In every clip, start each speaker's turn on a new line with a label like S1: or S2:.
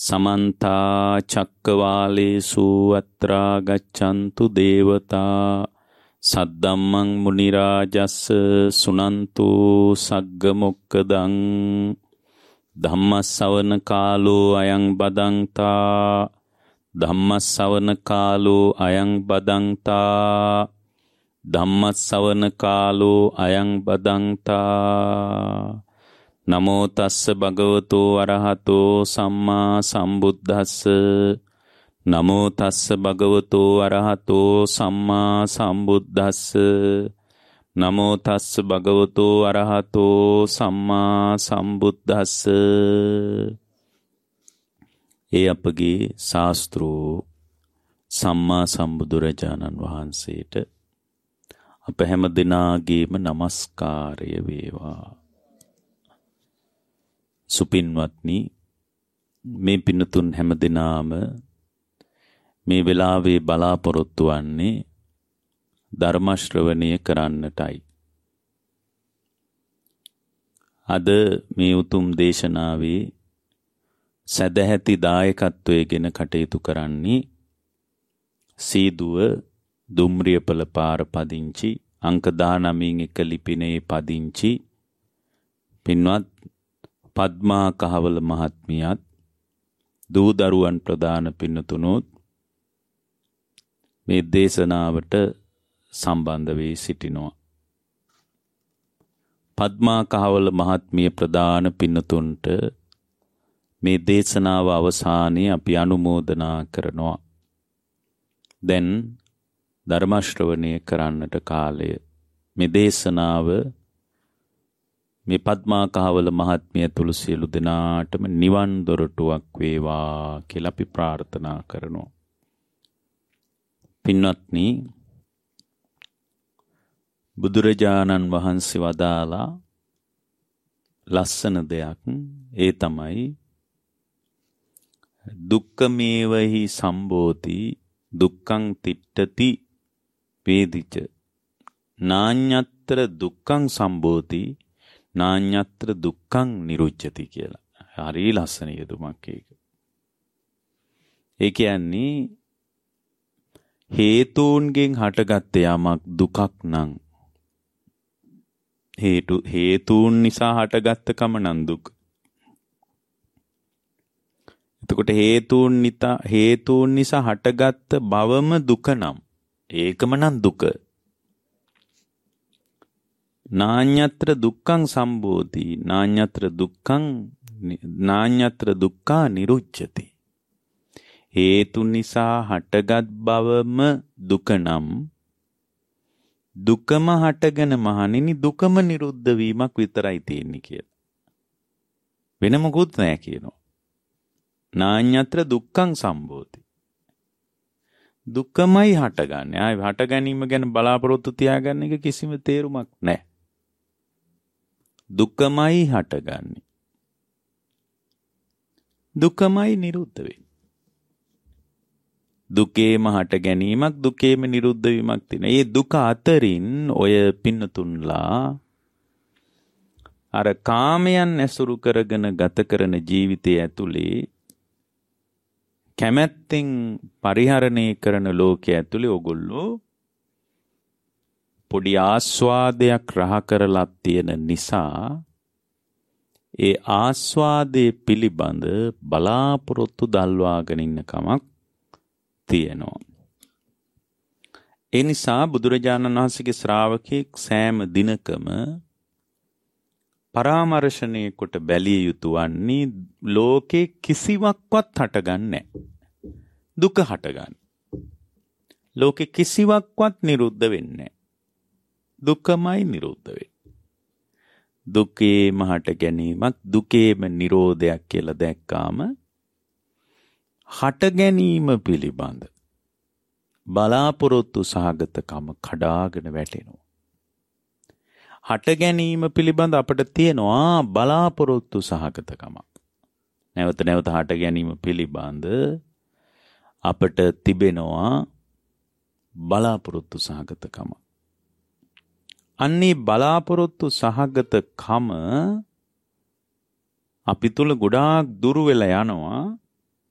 S1: समन्ता चक्कवालेषु अत्रा गच्छन्तु देवता सद्धम्मं मुनिराजस्स सुनन्तु सग्गमुक्कदं धम्मස්සවන කාලෝ අයං බදන්තා ධම්මස්සවන කාලෝ අයං බදන්තා ධම්මස්සවන කාලෝ අයං බදන්තා නමෝ තස්ස භගවතෝ අරහතෝ සම්මා සම්බුද්දස්ස නමෝ තස්ස භගවතෝ අරහතෝ සම්මා සම්බුද්දස්ස නමෝ තස්ස භගවතෝ අරහතෝ සම්මා සම්බුද්දස්ස. ඒ අපගේ ශාස්ත්‍රෝ සම්මා සම්බුදුරජාණන් වහන්සේට අප හැම දිනාගේම නමස්කාරය වේවා. සුපින්වත්නි, මේ පින්තුන් හැම දිනාම මේ වෙලාවේ බලාපොරොත්තු වන්නේ ධර්ම ශ්‍රවණය කරන්නටයි. අද මේ උතුම් දේශනාවේ සදැහැති දායකත්වයෙන් කටයුතු කරන්නේ සීදුව දුම්රියපල පාර පදිංචි අංක 19 එක ලිපිනේ පදිංචි පින්වත් පද්මා කහවල මහත්මියත් දූ දරුවන් ප්‍රදාන පින්තුනොත් මේ දේශනාවට සම්බන්ධ වී සිටිනවා. පද්මා කහවල මහත්මිය ප්‍රදාන පින්තුන්ට මේ දේශනාව අවසානයේ අපි අනුමෝදනා කරනවා. දැන් ධර්ම ශ්‍රවණය කරන්නට කාලය. මේ දේශනාව මේ පද්මා කහවල මහත්මිය තුළු සියලු දෙනාටම නිවන් දොරටුවක් වේවා කියලා අපි ප්‍රාර්ථනා කරනවා. පින්වත්නි, බුදුරජාණන් වහන්සේ වදාලා ලස්සන දෙයක්. ඒ තමයි දුක්ඛමේවහි සම්බෝධි දුක්ඛං තිට්ඨති වේදිච නාඤ්ඤත්‍ර දුක්ඛං සම්බෝධි නාඤ්ඤත්‍ර දුක්ඛං නිරුච්ඡති කියලා. හරි ලස්සන යෙදුමක් ඒක. ඒ කියන්නේ හේතුන්ගෙන් හටගත් යමක් දුකක් නම් හේතුන් නිසා හටගත් කම නම් දුක. එතකොට හේතුන් නිසා හටගත් බවම දුක නම් ඒකම නම් දුක. නාඤ්ඤත්‍ර දුක්ඛං සම්බෝධි නාඤ්ඤත්‍ර දුක්ඛා නිරුච්ඡති. හේතු නිසා හටගත් බවම දුක නම් දුකම හටගෙන මහණෙනි දුකම නිරුද්ධ වීමක් විතරයි තියෙන්නේ කියලා. වෙන මොකුත් නැහැ කියනවා. නාඤ්ඤත්‍ර දුක්ඛං සම්බෝධි. දුකමයි හටගන්නේ. ආයි හට ගැනීම ගැන බලාපොරොත්තු තියාගන්න එක කිසිම තේරුමක් නැහැ. දුකමයි හටගන්නේ. දුකමයි නිරුද්ධ වෙන්නේ. දුකේම හට ගැනීමක් දුකේම නිරුද්ධ වීමක් තියෙන. ඒ දුක අතරින් ඔය පින්නතුන්ලා අර කාමයන් ඇසුරු කරගෙන ගත කරන ජීවිතය ඇතුලේ කැමැත්තෙන් පරිහරණය කරන ලෝකයේ ඇතුලේ ඔගොල්ලෝ පොඩි ආස්වාදයක් රහ කරලා තියෙන නිසා ඒ ආස්වාදයේ පිළිබඳ බලාපොරොත්තු දල්වාගෙන ඉන්න කමක් තියෙනවා. ඒ නිසා බුදුරජාණන් වහන්සේගේ ශ්‍රාවකෙක් සෑම දිනකම පරාමර්ශණය කොට බැලිය යුතු වන්නේ ලෝකේ කිසිවක්වත් හටගන්නේ නැහැ. දුක හටගන්නේ. ලෝකේ කිසිවක්වත් නිරුද්ධ වෙන්නේ නැහැ. දුකමයි නිරුද්ධ වෙන්නේ. දුකේම හට ගැනීමක් දුකේම නිරෝධයක් කියලා දැක්කාම හට ගැනීම පිළිබඳ බලාපොරොත්තු සහගතකම කඩාගෙන වැටෙනවා. හට ගැනීම පිළිබඳ අපට තියෙනවා බලාපොරොත්තු සහගතකමක්. නැවත නැවත හට ගැනීම පිළිබඳ අපට තිබෙනවා බලාපොරොත්තු සහගතකම. අන්නේ බලාපොරොත්තු සහගතකම අපි තුල ගොඩාක් දුර වෙලා යනවා.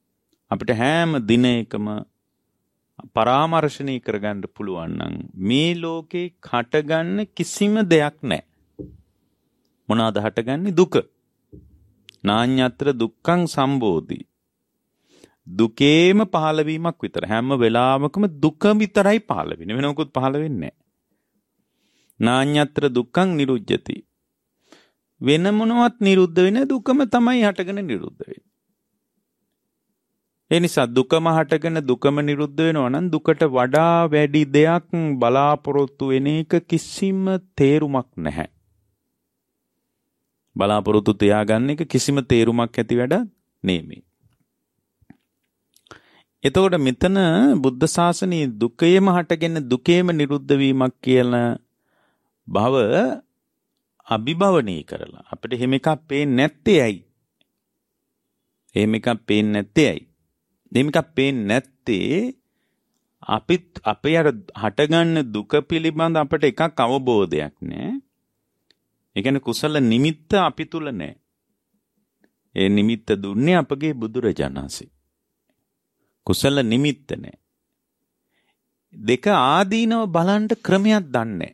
S1: අපිට හැම දිනයකම පරාමර්ශණය කරගන්න පුළුවන් නම් මේ ලෝකේ හටගන්න කිසිම දෙයක් නැහැ. මොනවාද හටගන්නේ? දුක. නාඤ්ඤත්‍ර දුක්ඛං සම්බෝධි. දුකේම පහළ වීමක් විතර. හැම වෙලාවකම දුක විතරයි පහළ වෙන්නේ. වෙන මොකුත් පහළ වෙන්නේ නැහැ. නාඤ්ඤත්‍ර දුක්ඛං නිරුජ්ජති. වෙන මොනවත් නිරුද්ධ වෙන්නේ දුකම තමයි හටගෙන නිරුද්ධ වෙන්නේ. ඒ නිසා දුකම හටගෙන දුකම නිරුද්ධ වෙනවා නම් දුකට වඩා වැඩි දෙයක් බලාපොරොත්තු වෙන එක කිසිම තේරුමක් නැහැ. බලාපොරොත්තු තියාගන්න එක කිසිම තේරුමක් ඇති වැඩක් නෙමෙයි. එතකොට මෙතන බුද්ධ ශාසනයේ දුකේම හටගෙන දුකේම නිරුද්ධ වීමක් කියන භව අභිභවනී කරලා අපිට එහෙම එකක් පේන්නේ නැත්තේ ඇයි? එහෙම එකක් පේන්නේ නැත්තේ ඇයි? එහෙම එකක් පේන්නේ නැත්තේ අපේ අර හටගන්න දුක පිළිබඳ අපිට එකක් අවබෝධයක් නැහැ. ඒ කියන්නේ කුසල නිමිත්ත අපි තුල නැහැ. ඒ නිමිත්ත දුන්නේ අපගේ බුදුරජාණන් වහන්සේ. කුසල නිමිත්ත නැහැ. දෙක ආදීනව බලන්න ක්‍රමයක් දන්නේ.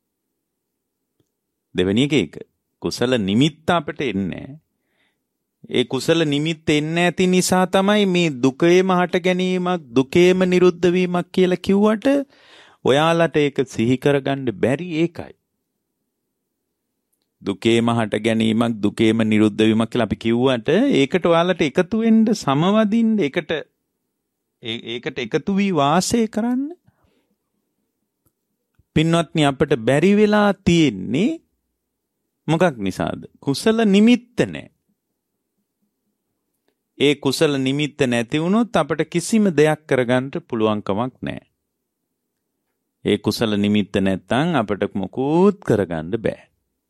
S1: දෙවෙනි එක කුසල නිමිත්ත අපිට එන්නේ. ඒ කුසල නිමිත්ත එන්නේ නැති නිසා තමයි මේ දුකේම හට ගැනීමක් දුකේම නිරුද්ධ වීමක් කියලා කිව්වට ඔයාලට ඒක සිහි කරගන්න බැරි ඒකයි. දුකේම හට ගැනීමක් දුකේම නිරුද්ධ වීමක් කියලා අපි කිව්වට ඒකට ඔයාලට එකතු වෙන්න සමවදින්න ඒකට එකතු වී වාසය කරන්න පින්වත්නි අපිට බැරි වෙලා තියෙන්නේ මොකක් නිසාද? කුසල නිමිත්ත නැහැ. ඒ කුසල නිමිත්ත නැති වුණොත් අපිට කිසිම දෙයක් කරගන්න පුළුවන් කමක් නැහැ. ඒ කුසල නිමිත්ත නැත්තම් අපිට මොකුත් කරගන්න බෑ.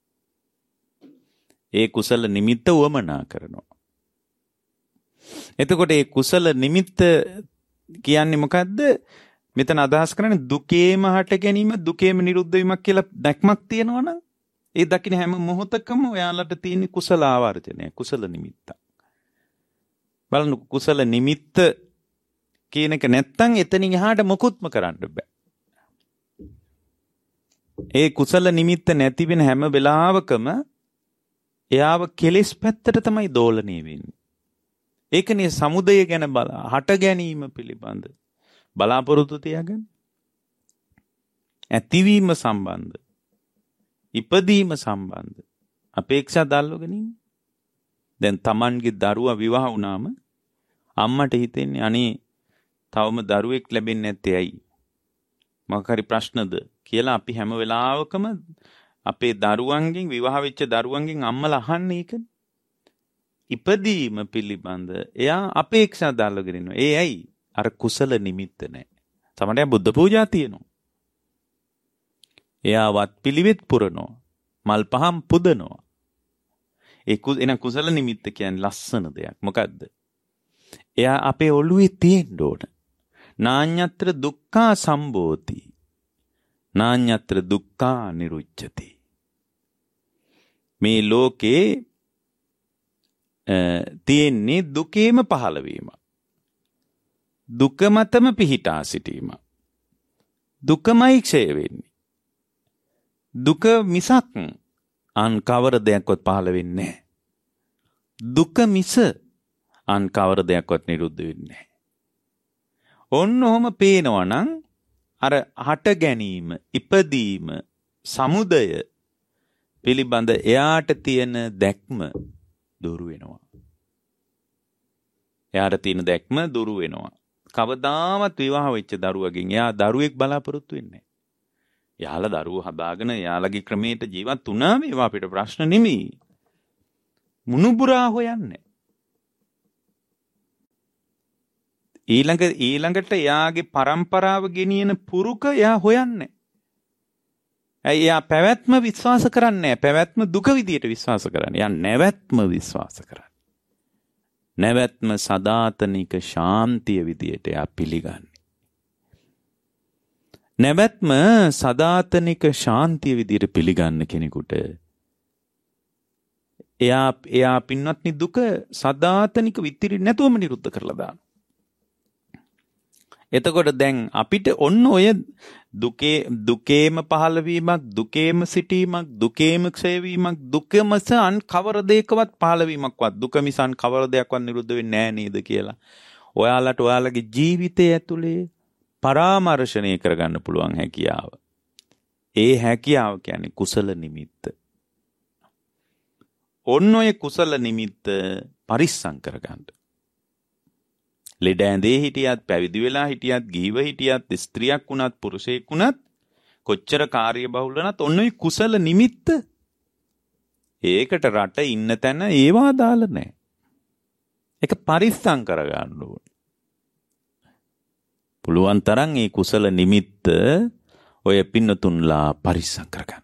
S1: ඒ කුසල නිමිත්ත වමනා කරනවා. එතකොට ඒ කුසල නිමිත්ත කියන්නේ මොකද්ද? මෙතන අදහස් කරන්නේ දුකේම හට ගැනීම දුකේම නිරුද්ධ වීමක් කියලා දැක්මක් තියෙනවනම් ඒ දකින්න හැම මොහොතකම ඔයාලට තියෙන කුසල ආවර්ජනය කුසල නිමිත්ත. බලන්න කුසල නිමිත්ත කියන එක නැත්තම් එතනින් එහාට මොකුත්ම කරන්න බෑ. ඒ කුසල නිමිත්ත නැති වෙන හැම වෙලාවකම එයාව කෙලෙස් පැත්තට තමයි දෝලණය වෙන්නේ. ඒකනේ සමුදය ගැන හට ගැනීම පිළිබඳ බලාපොරොත්තු තියාගන්න. ඇතිවීම සම්බන්ධ ඉපදීම සම්බන්ධ අපේක්ෂා දාල්වගෙන ඉන්නේ. දැන් Tamanගේ දරුවා විවාහ වුණාම අම්මට හිතෙන්නේ අනේ තවම දරුවෙක් ලැබෙන්නේ නැත්තේ ඇයි? මොකක් හරි ප්‍රශ්නද කියලා අපි හැම වෙලාවකම අපේ දරුවන්ගෙන් විවාහ වෙච්ච දරුවන්ගෙන් අම්මලා අහන්නේ ඒකනේ. ඉපදීම පිළිබඳ එයා අපේක්ෂා දාල්වගෙන ඉන්නවා. ඒ ඇයි? අර කුසල නිමිත්ත නැහැ. සමහරවිට බුද්ධ පූජා තියෙනවා. එයා වත් පිළිවෙත් පුරනවා. මල් පහන් පුදනවා. එන කුසල නිමිත්ත කියන්නේ ලස්සන දෙයක්. මොකද්ද? එයා අපේ ඔළුවේ තියෙන්න ඕන. නාඤ්ඤත්‍ර දුක්ඛා සම්බෝධි. නාඤ්ඤත්‍ර දුක්ඛා නිරුච්ඡති. මේ ලෝකේ තියෙන්නේ දුකේම පහළ වීම. දුක මතම පිහිටා සිටීම. දුකමයි ක්ෂය වෙන්නේ. දුක මිසක් අන් කවර දෙයක්වත් පහළ වෙන්නේ නැහැ. දුක මිස අන් කවර දෙයක්වත් නිරුද්ධ වෙන්නේ නැහැ. ඔන්න ඔහම පේනවා නම් අර හට ගැනීම, ඉපදීම, සමුදය පිළිබඳ එයාට තියෙන දැක්ම දුරු වෙනවා. එයාට තියෙන දැක්ම දුරු වෙනවා. කවදාවත් විවාහ වෙච්ච දරුවගෙන් එයා දරුවෙක් බලාපොරොත්තු වෙන්නේ නැහැ. යාලා දරුවෝ හදාගෙන යාලගේ ක්‍රමයට ජීවත් වුණා මේවා අපිට ප්‍රශ්න නෙමෙයි. මුණුබුරා හොයන්නේ. ඊළඟට එයාගේ પરම්පරාව ගෙනියන පුරුක එයා හොයන්නේ. එයා පැවැත්ම විශ්වාස කරන්නේ නැහැ. පැවැත්ම දුක විදියට විශ්වාස කරන්නේ. එයා නැවැත්ම විශ්වාස කරන්නේ. නැවැත්ම සදාතනික ශාන්තිය විදියට එයා පිළිගන්නේ. නැවැත්ම සදාතනික ශාන්තිය විදියට පිළිගන්න කෙනෙකුට එයා පින්වත්නි දුක සදාතනික විතිරි නැතුවම නිරුද්ධ කරලා දානවා. එතකොට දැන් අපිට ඔන්න ඔය දුකේම පහළවීමක්, දුකේම සිටීමක්, දුකේම ක්ෂයවීමක්, දුකමස අන් කවර දෙයකවත් පහළවීමක්වත්, දුක මිස අන් කවර දෙයක්වත් නිරුද්ධ වෙන්නේ නැහැ නේද කියලා ඔයාලට ඔයාලගේ ජීවිතය ඇතුලේ පරාමර්ශණය කරගන්න පුළුවන් හැකියාව. ඒ හැකියාව කියන්නේ කුසල නිමිත්ත. ඔන්න ඔය කුසල නිමිත්ත පරිස්සම් කරගන්න. ලෙඩ ඇඳේ හිටියත්, පැවිදි වෙලා හිටියත්, ගිහිව හිටියත්, ස්ත්‍රියක් වුණත්, පුරුෂයෙක් වුණත්, කොච්චර කාර්යබහුල වුණත් ඔන්න ඔය කුසල නිමිත්ත. ඒකට රට ඉන්න තැන ඒවා දාල නැහැ. ඒක පරිස්සම් කරගන්න ඕනේ. පුළුවන් තරම් මේ කුසල නිමිත්ත ඔය පින්නතුන්ලා පරිස්සම් කරගන්න.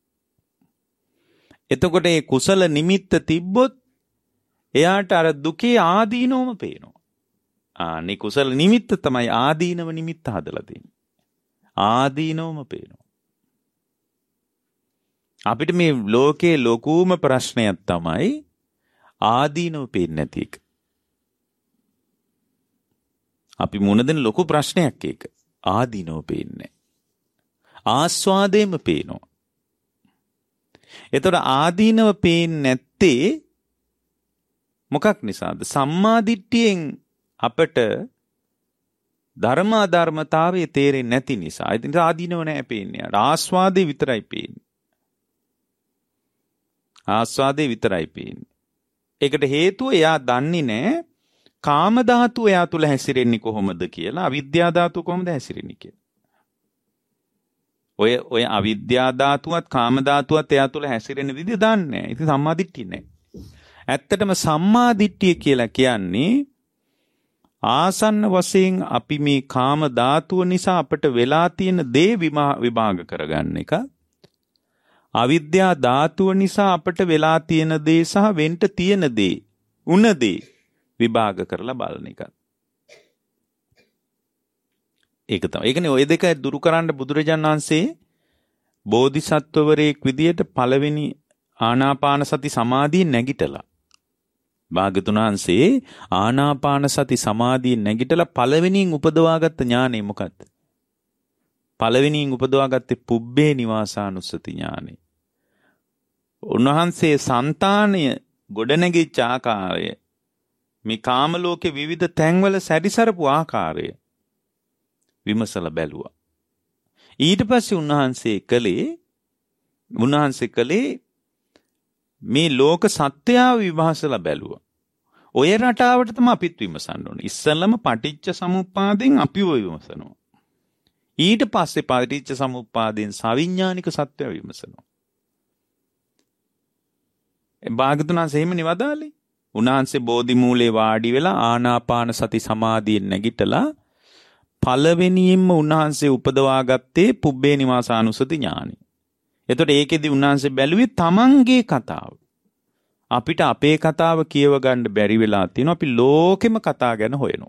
S1: එතකොට මේ කුසල නිමිත්ත තිබ්බොත් එයාට අර දුකේ ආදීනවම පේනවා. අනේ කුසල නිමිත්ත තමයි ආදීනව නිමිත්ත හදලා තියෙන්නේ. ආදීනවම පේනවා. අපිට මේ ලෝකේ ලොකුම ප්‍රශ්නයක් තමයි ආදීනව පේන්නේ නැති එක. අපි මුණ දෙන ලොකු ප්‍රශ්නයක් ඒක. ආදීනව පේන්නේ. ආස්වාදේම පේනවා. එතකොට ආදීනව පේන්නේ නැත්තේ මොකක් නිසාද? සම්මාදිට්ඨියෙන් අපට ධර්ම අධර්මතාවයේ තේරෙන්නේ නැති නිසා. ඒ නිසා ආදීනව නැහැ පේන්නේ. ආස්වාදේ විතරයි පේන්නේ. ආස්වාදේ විතරයි පේන්නේ. ඒකට හේතුව එයා දන්නේ නැහැ කාම ධාතුව එයා තුල හැසිරෙන්නේ කොහොමද කියලා, අවිද්‍යා ධාතුව කොහොමද හැසිරෙන්නේ කියලා. ඔය අවිද්‍යා ධාතුවත් කාම ධාතුවත් එයා තුල හැසිරෙන විදිහ දන්නේ නැහැ. ඉතින් සම්මා දිට්ඨිය නැහැ. ඇත්තටම සම්මා දිට්ඨිය කියලා කියන්නේ ආසන්න වශයෙන් අපි මේ කාම ධාතුව නිසා අපට වෙලා තියෙන දේ විභාග කරගන්න එක. අවිද්‍යා ධාතුව නිසා අපට වෙලා තියෙන දේ සහ වෙන්න තියෙන දේ, උන දේ විභාග කරලා බලන එක. ඒක තමයි. ඒකනේ ඔය දෙක දුරු කරන්න බුදුරජාණන් වහන්සේ බෝධිසත්වවරයෙක් විදියට පළවෙනි ආනාපාන සති සමාධිය නැගිටලා. භාග්‍යතුන් වහන්සේ ආනාපාන සති සමාධිය නැගිටලා පළවෙනියෙන් උපදවාගත්ත ඥානෙ මොකද්ද? පළවෙනියෙන් උපදවාගත්තේ පුබ්බේ නිවාසානුස්සති ඥානෙ. උන්වහන්සේ సంతානය ගොඩනැගිච්ච ආකාරය, මේ කාම ලෝකේ විවිධ තැන්වල සැරිසරපු ආකාරය විමසලා බැලුවා. ඊට පස්සේ උන්වහන්සේ කලේ මේ ලෝක සත්‍යය විමසලා බැලුවා. ඔය රටාවට තමයි අපිත් විමසන්න ඕනේ. ඉස්සෙල්ලම පටිච්ච සමුප්පාදෙන් අපිව විමසනවා. ඊට පස්සේ පටිච්ච සමුප්පාදෙන් සවිඥානික සත්‍යය විමසනවා. භාග්‍යවතුන් වහන්සේ එහෙම නිවදාලේ. උන්වහන්සේ බෝධි මූලේ වාඩි වෙලා ආනාපාන සති සමාධියෙන් නැගිටලා පළවෙනියෙන්ම උන්වහන්සේ උපදවාගත්තේ පුබ්බේ නිවාසානුස්සති ඥානෙ. එතකොට ඒකෙදි උන්වහන්සේ බැලුවේ තමන්ගේ කතාව. අපිට අපේ කතාව කියව ගන්න බැරි වෙලා තියෙනවා. අපි ලෝකෙම කතා ගැන හොයනවා.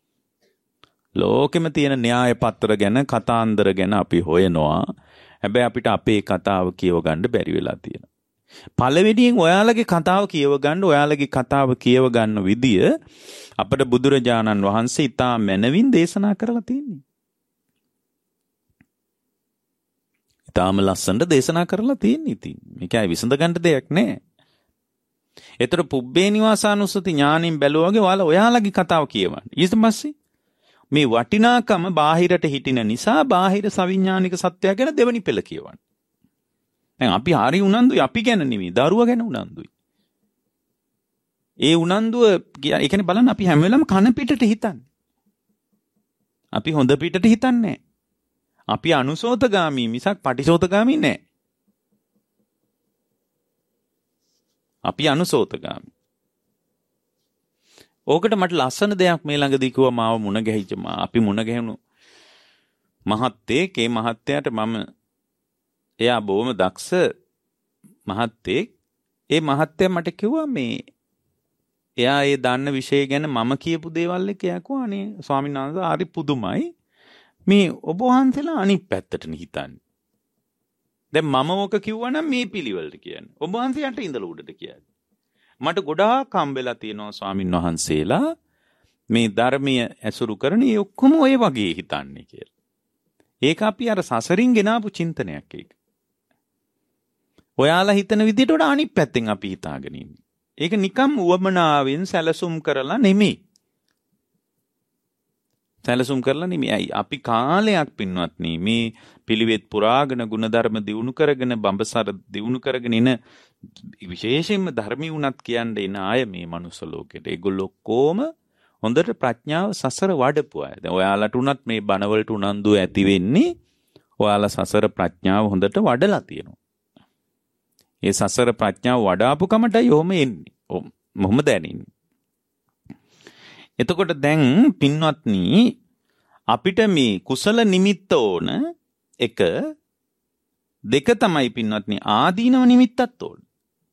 S1: ලෝකෙම තියෙන න්‍යාය පත්‍ර ගැන, කතාන්දර ගැන අපි හොයනවා. හැබැයි අපිට අපේ කතාව කියව ගන්න බැරි වෙලා තියෙනවා. පළවෙනියෙන් ඔයාලගේ කතාව කියව ගන්න විදිය අපට බුදුරජාණන් වහන්සේ ඉතා මැනවින් දේශනා කරලා තියෙන්නේ. ඉතාම ලස්සනට දේශනා කරලා තියෙන්නේ. ඉතින් මේකයි විසඳ ගන්න දෙයක් නෑ. ඒතර පුබ්බේ නිවාසානුස්සති ඥාණයෙන් බැලුවාගේ ඔයාලගේ කතාව කියවන්න. ඊට පස්සේ මේ වටිනාකම බාහිරට හිටින නිසා බාහිර සවිඥානික සත්‍යය ගැන දෙවනි පෙළ කියවන්න. දැන් අපි හරි උනන්දුයි, අපි ගැන නෙමෙයි, දරුවා ගැන උනන්දුයි. ඒ උනන්දුව ඒ කියන්නේ බලන්න අපි හැම වෙලාවෙම කන පිටට හිතන්නේ. අපි හොඳ පිටට හිතන්නේ නැහැ. අපි අනුසෝතගාමී මිසක් පටිසෝතගාමී නැහැ. අපි අනුසෝතගාමී. ඕකට මට ලස්සන දෙයක් මේ ළඟදී කිව්වා මාව මුණ ගැහිච්ච අපි මුණ ගැහුණු මහත්තයෙක්. ඒ මහත්තයාට එයා බොහොම දක්ෂ මහත්තයෙක්. ඒ මහත්තයා මට කිව්වා එයා ඒ දන්න විෂය ගැන මම කියපු දේවල් එක එයා කිව්වා අනේ ස්වාමීන් වහන්සේ හරි පුදුමයි. මේ ඔබ වහන්සේලා අනිත් පැත්තටනේ හිතන්නේ. දැන් මම ඕක කිව්වනම් මේ පිළිවෙලට කියන්නේ. ඔබ වහන්සේ යට ඉඳලා උඩට කියන්නේ. මට ගොඩාක් හම්බෙලා තියෙනවා ස්වාමින් වහන්සේලා මේ ධර්මීය ඇසුරු කරන ඒ ඔක්කොම ඔය වගේ හිතන්නේ කියලා. ඒක අපි අර සසරින් ගෙනාපු චින්තනයක් ඒක. ඔයාලා හිතන විදිහට වඩා අනිත් පැත්තෙන් අපි හිතාගෙන ඉන්නේ. ඒක නිකම් උවමනාවෙන් සැලසුම් කරලා නෙමෙයි. සැලසුම් කරලා නෙමෙයි. අපි කාලයක් පින්වත්නි මේ පිළිවෙත් පුරාගෙන ගුණධර්ම දියුණු කරගෙන බඹසර දියුණු කරගෙන ඉන විශේෂයෙන්ම ධර්මී වුණත් කියන්නේ එන අය මේ මනුස්ස ලෝකෙට. ඒගොල්ලෝ කොහොම හොඳට ප්‍රඥාව සසර වඩපු අය. දැන් ඔයාලට උනත් මේ බණවලට උනන්දු ඇති වෙන්නේ ඔයාලා සසර ප්‍රඥාව හොඳට වඩලා තියෙනවා. ඒ සසර ප්‍රඥාව වඩාපු කමටයි ඔහොම එන්නේ. මොහොම දැනෙන්නේ. එතකොට දැන් පින්වත්නි අපිට මේ කුසල නිමිත්ත ඕන එක දෙක තමයි පින්වත්නි ආදීනව නිමිත්තත් ඕන.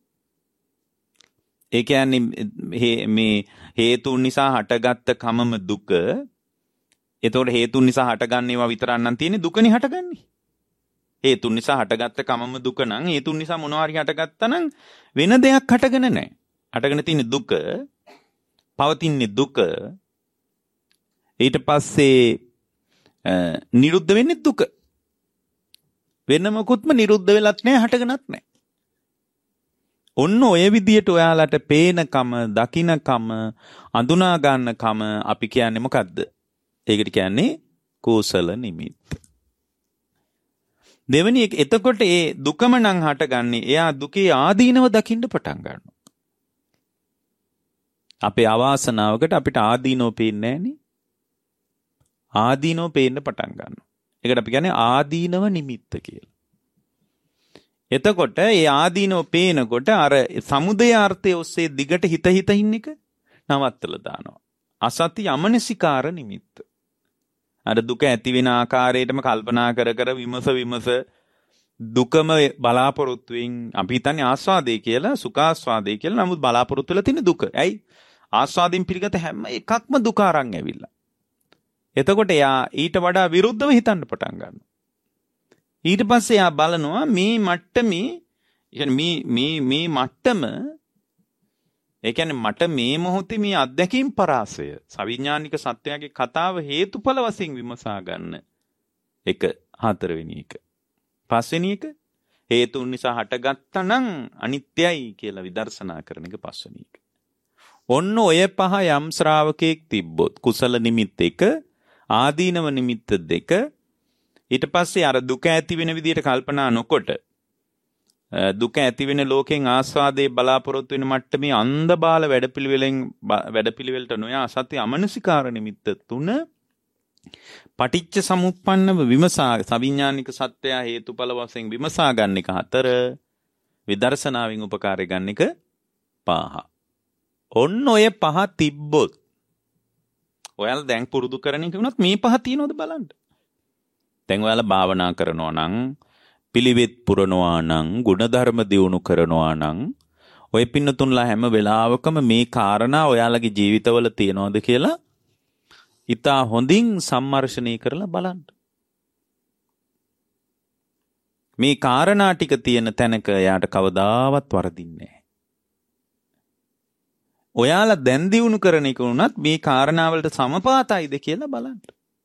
S1: ඒ කියන්නේ මේ හේතුන් නිසා හටගත්ත කමම දුක. එතකොට හේතුන් නිසා හටගන්න ඒවා විතරක් නම් තියෙන්නේ දුකනේ හටගන්නේ. හේතුන් නිසා හටගත්ත කමම දුක නම් හේතුන් නිසා මොනවා හරි හටගත්තා නම් වෙන දෙයක් හටගෙන නැහැ. හටගෙන තියෙන දුක, පවතින්නේ දුක. ඊට පස්සේ නිරුද්ධ වෙන්නේ දුක. වෙන මොකුත්ම නිරුද්ධ වෙලත් නැහැ, හටගෙනත් නැහැ. ඔන්න ඔය විදියට ඔයාලට පේනකම, දකින්නකම, අඳුනා ගන්නකම අපි කියන්නේ මොකද්ද? ඒකට කියන්නේ කුසල නිමිත්ත. දෙවෙනි එක එතකොට ඒ දුකම නම් හටගන්නේ එයා දුකේ ආදීනව දකින්න පටන් ගන්නවා. අපේ අවාසනාවකට අපිට ආදීනව පේන්නේ නැහනේ. ආදීනව පේන්න පටන් ගන්නවා. ඒකට අපි කියන්නේ ආදීනව නිමිත්ත කියලා. එතකොට ඒ ආදීනව පේනකොට අර සමුදය අර්ථයේ ඔස්සේ දිගට හිත ඉන්න එක නවත්තලා දානවා. අසති යමනසිකාර නිමිත්ත. අර දුක ඇති වෙන ආකාරයටම කල්පනා කර විමස දුකම බලාපොරොත්තුෙන් අපි හිතන්නේ ආස්වාදේ කියලා, සුඛාස්වාදේ කියලා. නමුත් බලාපොරොත්තු වෙලා තියෙන දුක. ඇයි? ආස්වාදයෙන් පිළිගත හැම එකක්ම දුක අරන් ඇවිල්ලා. එතකොට එයා ඊට වඩා විරුද්ධව හිතන්න පටන් ගන්නවා. ඊට පස්සේ එයා බලනවා මේ මට්ටමේ, මේ මට්ටම, ඒ කියන්නේ මට මේ මොහොතේ මේ අත්දැකීම් පරාසය, සවිඥානික සත්‍යයේ කතාව හේතුඵල වශයෙන් විමසා ගන්න එක හතරවෙනි එක. පස්වෙනි එක හේතුන් නිසා හටගත්තා නම් අනිත්‍යයි කියලා විදර්ශනා කරන එක පස්වෙනි එක. ඔන්න ඔය පහ යම් ශ්‍රාවකෙක් තිබ්බොත් කුසල නිමිත්ත එක, ආදීනව නිමිත්ත දෙක, ඊට පස්සේ අර දුක ඇති වෙන විදිහට කල්පනා නොකොට දුක ඇති වෙන ලෝකෙන් ආස්වාදයේ බලාපොරොත්තු වෙන මට්ටමේ අන්ධබාල වැඩපිළිවෙලට නොයා සත්‍ය අමනසිකාර නිමිත්ත තුන පටිච්ච සමුප්පන්නව විමසා සවිඥානික සත්‍යය හේතුඵල වශයෙන් විමසා ගන්න එක හතර, විදර්ශනාවෙන් උපකාරය ගන්න එක පහ. ඔන්න ඔය පහ තිබ්බොත් ඔයාලා දැන් පුරුදු කරන එක වුණත් මේ පහ තියෙනවද බලන්න. දැන් ඔයාලා භාවනා කරනවා නම්, පිළිවෙත් පුරනවා නම්, ගුණධර්ම දියුණු කරනවා නම්, ඔය පින්නතුන්ලා හැම වෙලාවකම මේ කාරණා ඔයාලගේ ජීවිතවල තියෙනවද කියලා ඉතා හොඳින් සම්මර්ෂණය කරලා බලන්න. මේ කාරණා ටික තියෙන තැනක එයාට කවදාවත් වරදින්නේ නැහැ. ඔයාලා දැන් දියුණු කරන එක උනත් මේ කාරණාවලට සමපාතයිද කියලා බලන්න.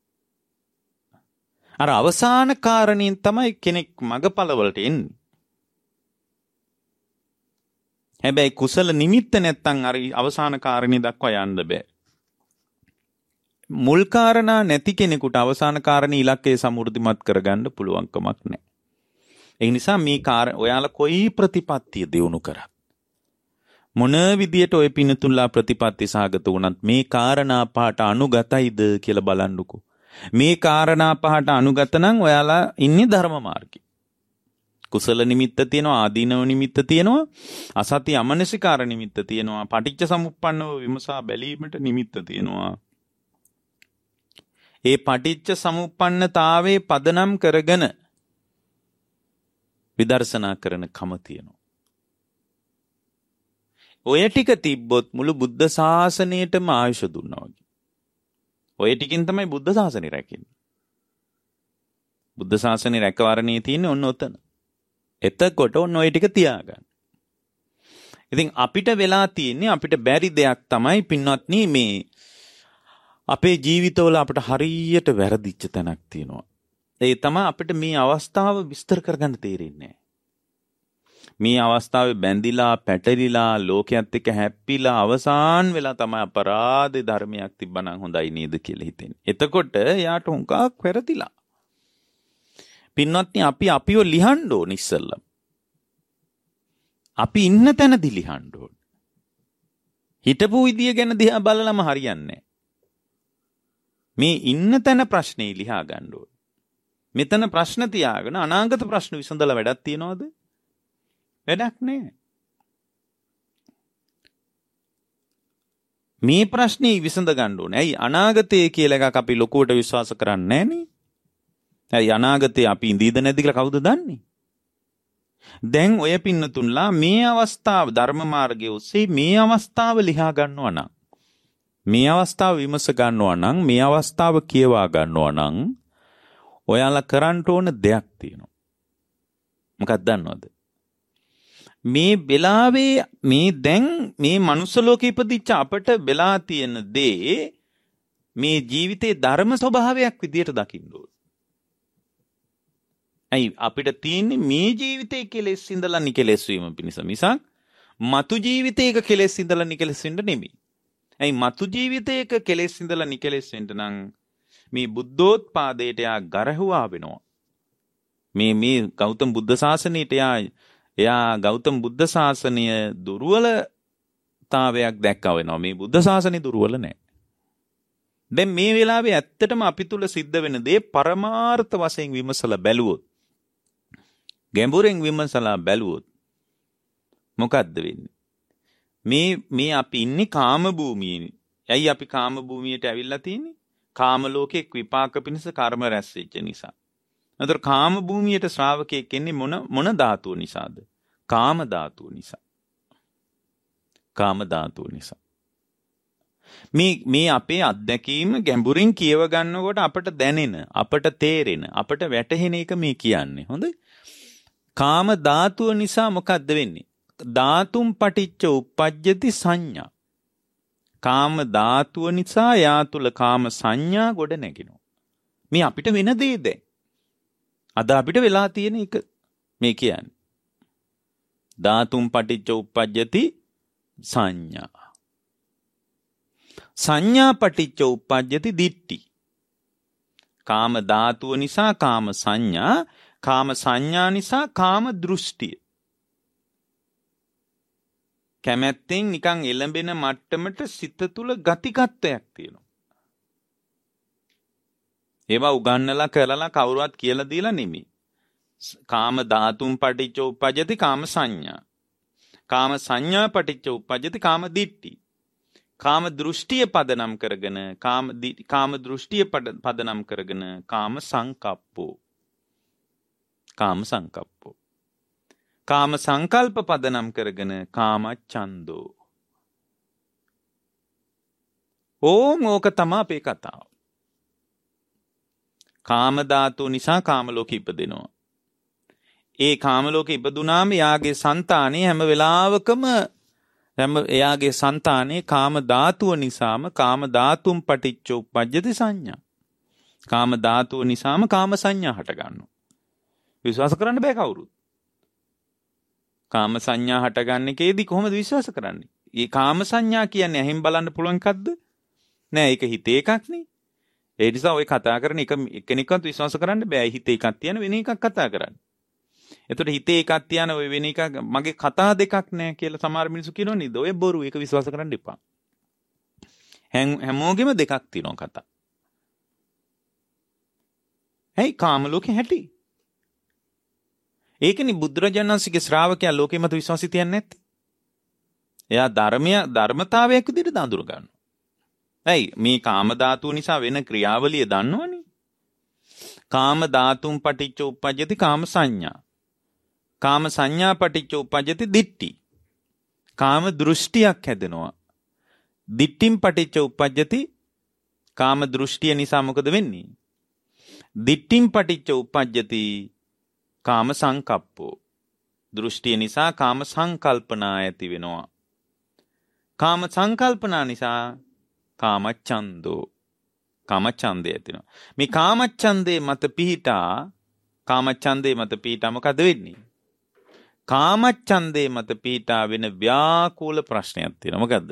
S1: අර අවසාන කාරණයෙන් තමයි කෙනෙක් මගපළවලට එන්නේ. හැබැයි කුසල නිමිත්ත නැත්තම් අර අවසාන කාරණේ දක්වා යන්න බෑ. මුල් කාරණා නැති කෙනෙකුට අවසාන කාරණේ ඉලක්කය සමෘද්ධිමත් කරගන්න පුළුවන් කමක් නැහැ. ඒ නිසා මේ ඔයාලා කොයි ප්‍රතිපත්තිය දියුණු කරත්, මොන විදියට ඔය පින්නතුන්ලා ප්‍රතිපත්ති සාගත වුණත් මේ කාරණා පහට අනුගතයිද කියලා බලන්නකෝ. මේ කාරණා පහට අනුගත නම් ඔයාලා ඉන්නේ ධර්ම මාර්ගේ. කුසල නිමිත්ත තියෙනවා, ආදීනව නිමිත්ත තියෙනවා, අසති අමනසිකාර නිමිත්ත තියෙනවා, පටිච්ච සමුප්පන්නව විමසා බැලීමට නිමිත්ත තියෙනවා. ඒ පටිච්ච සමුප්පන්නතාවයේ පදනම් කරගෙන විදර්ශනා කරන කම තියෙනවා. ඔය ටික තිබ්බොත් මුළු බුද්ධ ශාසනයටම ආයුෂ දුන්නා වගේ. ඔය ටිකින් තමයි බුද්ධ ශාසනය රැකෙන්නේ. බුද්ධ ශාසනය රැකවරණේ තියෙන්නේ ඔන්න ඔතන. එතකොට ඔන්න ඔය ටික තියාගන්න. ඉතින් අපිට වෙලා තියෙන්නේ, අපිට බැරි දෙයක් තමයි පින්වත්නි මේ අපේ ජීවිතවල අපිට හරියට වැරදිච්ච තැනක් තියෙනවා. ඒ තමයි අපිට මේ අවස්ථාව විස්තර කරගන්න තේරෙන්නේ නැහැ. මේ අවස්ථාවේ බැඳිලා පැටලිලා ලෝකයේත් එක්ක හැප්පිලා අවසාන වෙලා තමයි අපරාධ ධර්මයක් තිබ්බනම් හොඳයි නේද කියලා හිතෙන්නේ. එතකොට යාට හුඟක් වැරදිලා. පින්වත්නි අපි අපිව ලිහන්න ඕන ඉස්සෙල්ලා. අපි ඉන්න තැනදී ලිහන්න ඕන. හිටපු විදිය ගැන දිහා බලලම හරියන්නේ මේ ඉන්න තැන ප්‍රශ්නේ ලියා ගන්න ඕන. මෙතන ප්‍රශ්න තියාගෙන අනාගත ප්‍රශ්න විසඳලා වැඩක් තියනවද? වැඩක් නෑ. මේ ප්‍රශ්නේ විසඳ ගන්න ඕනේ. ඇයි අනාගතය කියලා එකක් අපි ලොකුවට විශ්වාස කරන්නේ නෑනේ? ඇයි අනාගතේ අපි ඉඳීද නැද්ද කියලා කවුද දන්නේ? දැන් ඔය පින්නතුන්ලා මේ අවස්ථාව ධර්ම මාර්ගයේ ඔස්සේ මේ අවස්ථාව ලියා ගන්නවා නම්, මේ අවස්ථාව විමස ගන්නවා නම්, මේ අවස්ථාව කියවා ගන්නවා නම් ඔයාලා කරන්න ඕන දෙයක් තියෙනවා. මොකක්ද දන්නවද? මේ වෙලාවේ මේ දැන් මේ මනුස්ස ලෝකෙ ඉපදිච්ච අපට වෙලා තියෙන දේ මේ ජීවිතේ ධර්ම ස්වභාවයක් විදියට දකින්න ඕන. ඇයි අපිට තියෙන්නේ මේ ජීවිතේ කෙලෙස් ඉඳලා නිකලෙස් වීම පිණිස මිසක් මතු ජීවිතයක කෙලෙස් ඉඳලා නිකලෙස් වෙන්න නෙමෙයි. ඇයි මතු ජීවිතයක කෙලෙස් ඉඳලා නිකලෙස් වෙන්න නම් මේ බුද්ධෝත්පාදයට යා ගරහුවා වෙනවා. මේ ගෞතම බුද්ධ ශාසනයට එයා ගෞතම බුද්ධ ශාසනය දුර්වලතාවයක් දැක්කා වෙනවා. මේ බුද්ධ ශාසනය දුර්වල නැහැ. දැන් මේ වෙලාවේ ඇත්තටම අපි තුල සිද්ධ වෙන දේ පරමාර්ථ වශයෙන් විමසලා බැලුවොත්, ගැඹුරෙන් විමසලා බැලුවොත් මොකද්ද වෙන්නේ? මේ අපි ඉන්නේ කාම භූමියේ. ඇයි අපි කාම භූමියට ඇවිල්ලා තියෙන්නේ? කාම ලෝකේ විපාක පිණිස කර්ම රැස් වෙච්ච නිසා. අතර කාම භූමියට ශ්‍රාවකයෙක් එන්නේ මොන ධාතුව නිසාද? කාම ධාතුව නිසා. කාම ධාතුව නිසා. මේ අපේ අත්දැකීම ගැඹුරින් කියව ගන්නකොට අපට දැනෙන, අපට තේරෙන, අපට වැටහෙන එක මේ කියන්නේ. හොඳයි. කාම ධාතුව නිසා මොකද්ද වෙන්නේ? ධාතුම් පටිච්ච උප්පජ්ජති සංඥා. කාම ධාතුව නිසා යා තුල කාම සංඥා ගොඩ නැගෙනවා. මේ අපිට වෙන දේ දැන්. අද අපිට වෙලා තියෙන එක මේ කියන්නේ. ධාතුම් පටිච්ච උප්පජ්ජති සංඥා. සංඥා පටිච්ච උප්පජ්ජති දිට්ඨි. කාම ධාතුව නිසා කාම සංඥා, කාම සංඥා නිසා කාම දෘෂ්ටිය. කැමැත්තෙන් නිකන් එළඹෙන මට්ටමට සිත තුල ගතිගතයක් තියෙනවා. ඒවා උගන්නලා කරලා කවුරුවත් කියලා දීලා නෙමෙයි. කාම ධාතුම් පටිච්ච උප්පජ්ජති කාම සංඥා. කාම සංඥා පටිච්ච උප්පජ්ජති කාම දිට්ඨි. කාම දෘෂ්ටිය පදනම් කරගෙන කාම දෘෂ්ටිය පදනම් කරගෙන කාම සංකප්පෝ. කාම සංකප්පෝ. කාම සංකල්ප පදනම් කරගෙන කාම ඡන්தோ. ඕක තමයි අපේ කතාව. කාම ධාතු නිසා කාම ලෝකෙ ඉපදෙනවා. ඒ කාම ලෝකෙ ඉපදුනාම යාගේ సంతානේ හැම වෙලාවකම එයාගේ సంతානේ කාම ධාතුව නිසාම කාම ධාතුම් පටිච්ච උප්පජ්ජති සංඥා. කාම ධාතුව නිසාම කාම සංඥා හට ගන්නවා. විශ්වාස කරන්න බෑ කවුරුත්. කාම සංඥා හටගන්න එකේදී කොහොමද විශ්වාස කරන්නේ? මේ කාම සංඥා කියන්නේ ඇහෙන් බලන්න පුළුවන් එකක්ද? නෑ, ඒක හිතේ එකක් නේ. ඒ නිසා ඔය කතා කරන එක එක්කෙනෙක්වත් විශ්වාස කරන්න බෑ. හිතේ එකක් තියන වෙන එකක් කතා කරන්නේ. එතකොට හිතේ එකක් තියන ඔය වෙන එකක් මගේ කතා දෙකක් නෑ කියලා සමහර මිනිස්සු කියනවා නේද? ඔය බොරු, ඒක විශ්වාස කරන්න එපා. හැමෝගෙම දෙකක් තියෙනවා කතා. ඇයි කාම ලෝකේ හැටි? ඒකනේ බුදුරජාණන් වහන්සේගේ ශ්‍රාවකයා ලෝකෙ මත විශ්වාසය තියන්නේ නැත්තේ. එයා ධර්මතාවයක් විදිහට දඳුර ගන්නවා. ඇයි මේ කාම ධාතුව නිසා වෙන ක්‍රියාවලිය දන්නවනේ. කාම ධාතුම් පටිච්ච උප්පජ්ජති කාම සංඥා. කාම සංඥා පටිච්ච උප්පජ්ජති දිට්ඨි. කාම දෘෂ්ටියක් හැදෙනවා. දිට්ඨිම් පටිච්ච උප්පජ්ජති. කාම දෘෂ්ටිය නිසා මොකද වෙන්නේ? දිට්ඨිම් පටිච්ච උප්පජ්ජති කාම සංකප්පෝ. දෘෂ්ටිය නිසා කාම සංකල්පනා ඇති වෙනවා. කාම සංකල්පනා නිසා කාම ඡන්தோ. කාමච්ඡන්දය ඇති වෙනවා. මේ කාමච්ඡන්දේ මත පිහිටා මොකද වෙන්නේ? කාමච්ඡන්දේ මත පිහිටා වෙන ව්‍යාකූල ප්‍රශ්නයක් තියෙනවා. මොකද්ද?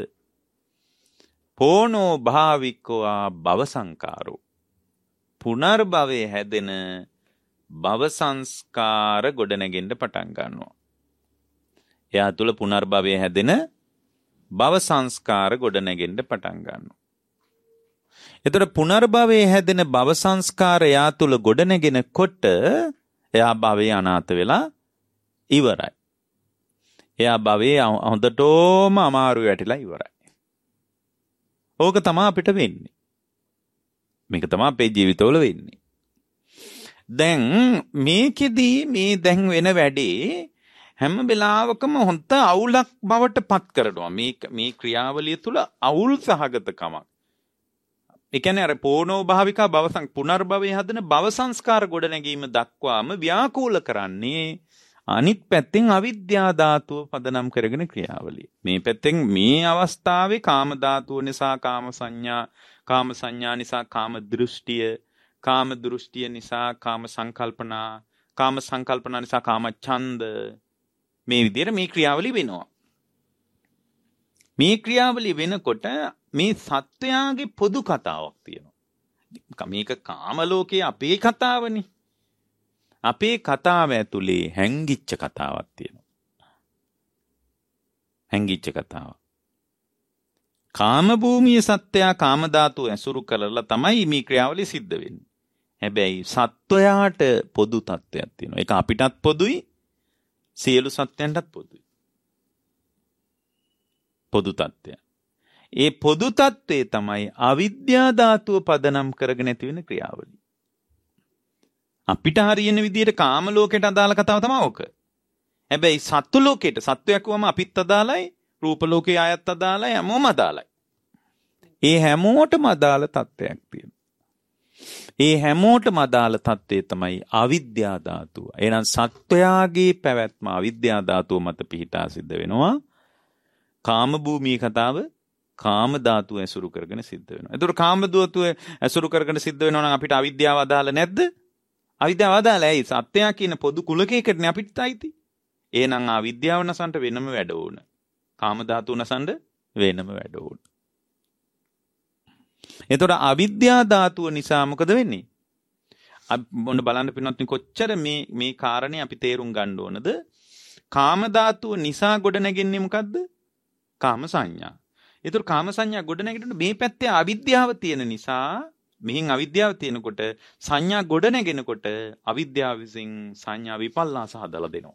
S1: පෝනෝ භාවිකෝ භව සංකාරෝ. පුනර්භවයේ හැදෙන භව සංස්කාර ගොඩනගෙන්න පටන් ගන්නවා. එයා තුල පුනර්භවයේ හැදෙන භව සංස්කාර ගොඩනගෙන්න පටන් ගන්නවා. එතකොට පුනර්භවයේ හැදෙන භව සංස්කාර එයා තුල ගොඩනගෙනකොට එයා භවයේ අනාථ වෙලා ඉවරයි. එයා භවයේ හොඳටම අමාරු වැටිලා ඉවරයි. ඕක තමයි අපිට වෙන්නේ. මේක තමයි අපේ ජීවිතවල වෙන්නේ. දැන් මේකෙදී මේ දැන් වෙන වැඩේ හැම වෙලාවකම හොඳ අවුලක් බවට පත් කරනවා. මේ ක්‍රියාවලිය තුල අවුල් සහගතකමක්. ඒ කියන්නේ අර පෝනෝ භාවිකා පුනර්භවයේ හදන භව සංස්කාර ගොඩනැගීම දක්වාම ව්‍යාකූල කරන්නේ අනිත් පැත්තෙන් අවිද්‍යා ධාතුව පදනම් කරගෙන ක්‍රියාවලිය. මේ පැත්තෙන් මේ අවස්ථාවේ කාම ධාතුව නිසා කාම සංඥා නිසා කාම දෘෂ්ටිය නිසා කාම සංකල්පනා නිසා කාම ඡන්ද, මේ විදිහට මේ ක්‍රියාවලිය වෙනවා. මේ ක්‍රියාවලිය වෙනකොට මේ සත්වයාගේ පොදු කතාවක් තියෙනවා. මේක කාම ලෝකයේ අපේ කතාවනේ. අපේ කතාව ඇතුලේ හැංගිච්ච කතාවක් තියෙනවා. හැංගිච්ච කතාවක්. කාම භූමියේ සත්වයා කාම ධාතුව ඇසුරු කරලා තමයි මේ ක්‍රියාවලිය සිද්ධ වෙන්නේ. හැබැයි සත්වයාට පොදු තත්ත්වයක් තියෙනවා. ඒක අපිටත් පොදුයි, සියලු සත්වයන්ටත් පොදුයි. පොදු තත්ත්වය. ඒ පොදු තත්ත්වයේ තමයි අවිද්‍යා ධාතුව පදනම් කරගෙන ඇති වෙන ක්‍රියාවලිය. අපිට හරියන විදිහට කාම ලෝකයට අදාළ කතාව තමයි ඕක. හැබැයි සත්තු ලෝකයට සත්වයක් වම අපිත් අදාළයි, රූප ලෝකයේ ආයත් අදාළයි, හැමෝම අදාළයි. ඒ හැමෝටම අදාළ තත්ත්වයක් තියෙනවා. ඒ හැමෝටම අදාළ තත්ත්වය තමයි අවිද්‍යා ධාතුව. එහෙනම් සත්වයාගේ පැවැත්ම අවිද්‍යා ධාතුව මත පිහිටා සිද්ධ වෙනවා. කාම භූමියේ කතාව කාම ධාතුව ඇසුරු කරගෙන සිද්ධ වෙනවා. ඒතකොට කාම ධාතුව ඇසුරු කරගෙන සිද්ධ වෙනවා නම් අපිට අවිද්‍යාව අදාළ නැද්ද? අවිද්‍යාව අදාළයි. සත්‍යය කියන පොදු කුලකයකටනේ අපිට අයිති. එහෙනම් අවිද්‍යාව නැසන්ට වෙනම වැඩ ඕන. කාම ධාතුව නැසන්ට වෙනම වැඩ ඕන. එතකොට අවිද්‍යා ධාතුව නිසා මොකද වෙන්නේ? මොන බලන්න පින්නත් කොච්චර මේ කාරණේ අපි තේරුම් ගන්න ඕනද? කාම ධාතුව නිසා ගොඩ නැගෙන්නේ මොකද්ද? කාම සංඥා. ඒතර කාම සංඥා ගොඩ නැගෙන්න මේ පැත්තේ අවිද්‍යාව තියෙන නිසා, මෙහින් අවිද්‍යාව තියෙනකොට සංඥා ගොඩ නැගෙනකොට අවිද්‍යාව විසින් සංඥා විපල්ලාස හදලා දෙනවා.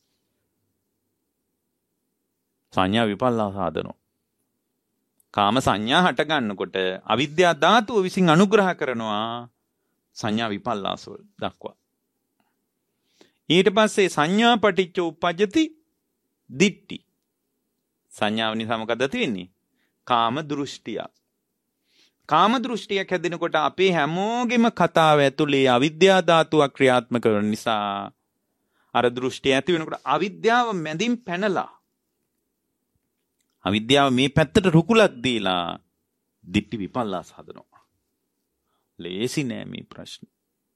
S1: සංඥා විපල්ලාස හදනවා. කාම සංඥා හට ගන්නකොට අවිද්‍යා ධාතුව විසින් අනුග්‍රහ කරනවා සංඥා විපල්ලාස දක්වා. ඊට පස්සේ සංඥා පටිච්ච උප්පජ්ජති දිට්ඨි. සංඥාව නිසා මොකද වෙන්නේ? කාම දෘෂ්ටිය. කාම දෘෂ්ටියක් හැදෙනකොට අපේ හැමෝගෙම කතාව ඇතුලේ අවිද්‍යා ධාතුව ක්‍රියාත්මක කරන නිසා අර දෘෂ්ටිය ඇති වෙනකොට අවිද්‍යාව මැදින් පැනලා අවිද්‍යාව මේ පැත්තට රුකුලක් දීලා දිට්ඨි විපල්ලාස හදනවා. ලේසි නෑ මේ ප්‍රශ්නේ.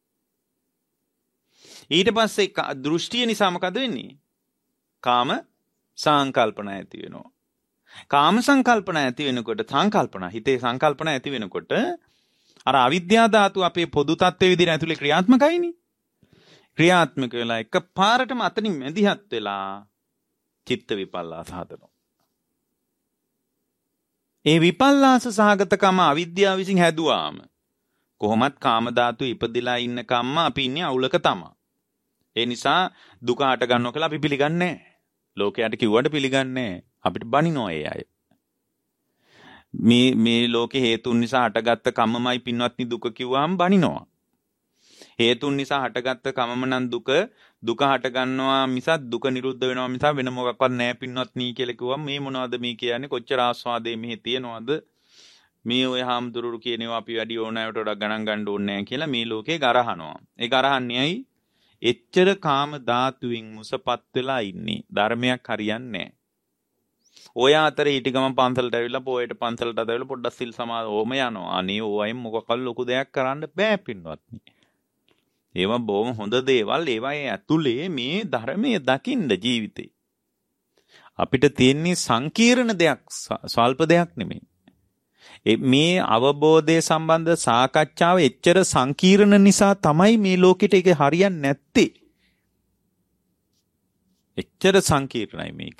S1: ඊට පස්සේ දෘෂ්ටිය නිසා මොකද වෙන්නේ? කාම සංකල්පන ඇති වෙනවා. කාම සංකල්පන ඇති වෙනකොට හිතේ සංකල්පන ඇති වෙනකොට අර අවිද්‍යා ධාතුව අපේ පොදු තත්ත්වයේ විදිහට ඇතුලේ ක්‍රියාත්මකයිනේ. ක්‍රියාත්මක වෙලා එකපාරටම අතනින් මැදිහත් වෙලා චිත්ත විපල්ලාස හදනවා. ඒ විපල්ලාස සහගතකම අවිද්‍යාව විසින් හැදුවාම කොහොමත් කාම ධාතුව ඉපදිලා ඉන්න කම්ම අපි ඉන්නේ අවුලක තමයි. ඒ නිසා දුක හට ගන්නවා කියලා අපි පිළිගන්නේ නැහැ. ලෝකයට කිව්වට පිළිගන්නේ නැහැ. අපිට බනිනවා ඒ අය. මේ ලෝකේ හේතුන් නිසා හටගත්ත කම්මමයි පින්වත්නි දුක කිව්වම බනිනවා. හේතුන් නිසා හටගත්ත කමම නම් දුක හට ගන්නවා මිසක් දුක නිරුද්ධ වෙනවා මිසක් වෙන මොකක්වත් නැහැ පින්වත්නි කියලා කිව්වම මේ මොනවද මේ කියන්නේ? කොච්චර ආස්වාදේ මෙහි තියනවද? මේ ඔය හාමුදුරුවෝ කියනවා අපි වැඩි ඕනෑවට වඩා ගණන් ගන්න ඕනේ නැහැ කියලා මේ ලෝකේ ගරහනවා. ඒ ගරහන්නේ ඇයි? එච්චර කාම ධාතුවෙන් මුසපත් වෙලා ඉන්නේ. ධර්මයක් හරියන්නේ නැහැ. ඔය අතරේ ඊට ගමන් පන්සලට ඇවිල්ලා පොයට පන්සලට ඇවිල්ලා පොඩ්ඩක් සිල් සමාද ඕම යනවා. අනේ ඕවයින් මොකක්ද ලොකු දෙයක් කරන්න බෑ පින්වත්නි. ඒවා බොහොම හොඳ දේවල්. ඒවා ඇතුලේ මේ ධර්මයේ දකින්න ජීවිතේ. අපිට තියෙන්නේ සංකීර්ණ දෙයක්, ස්වල්ප දෙයක් නෙමෙයි. මේ අවබෝධය සම්බන්ධ සාකච්ඡාව එච්චර සංකීර්ණ නිසා තමයි මේ ලෝකෙට ඒක හරියන්නේ නැත්තේ. එච්චර සංකීර්ණයි මේක.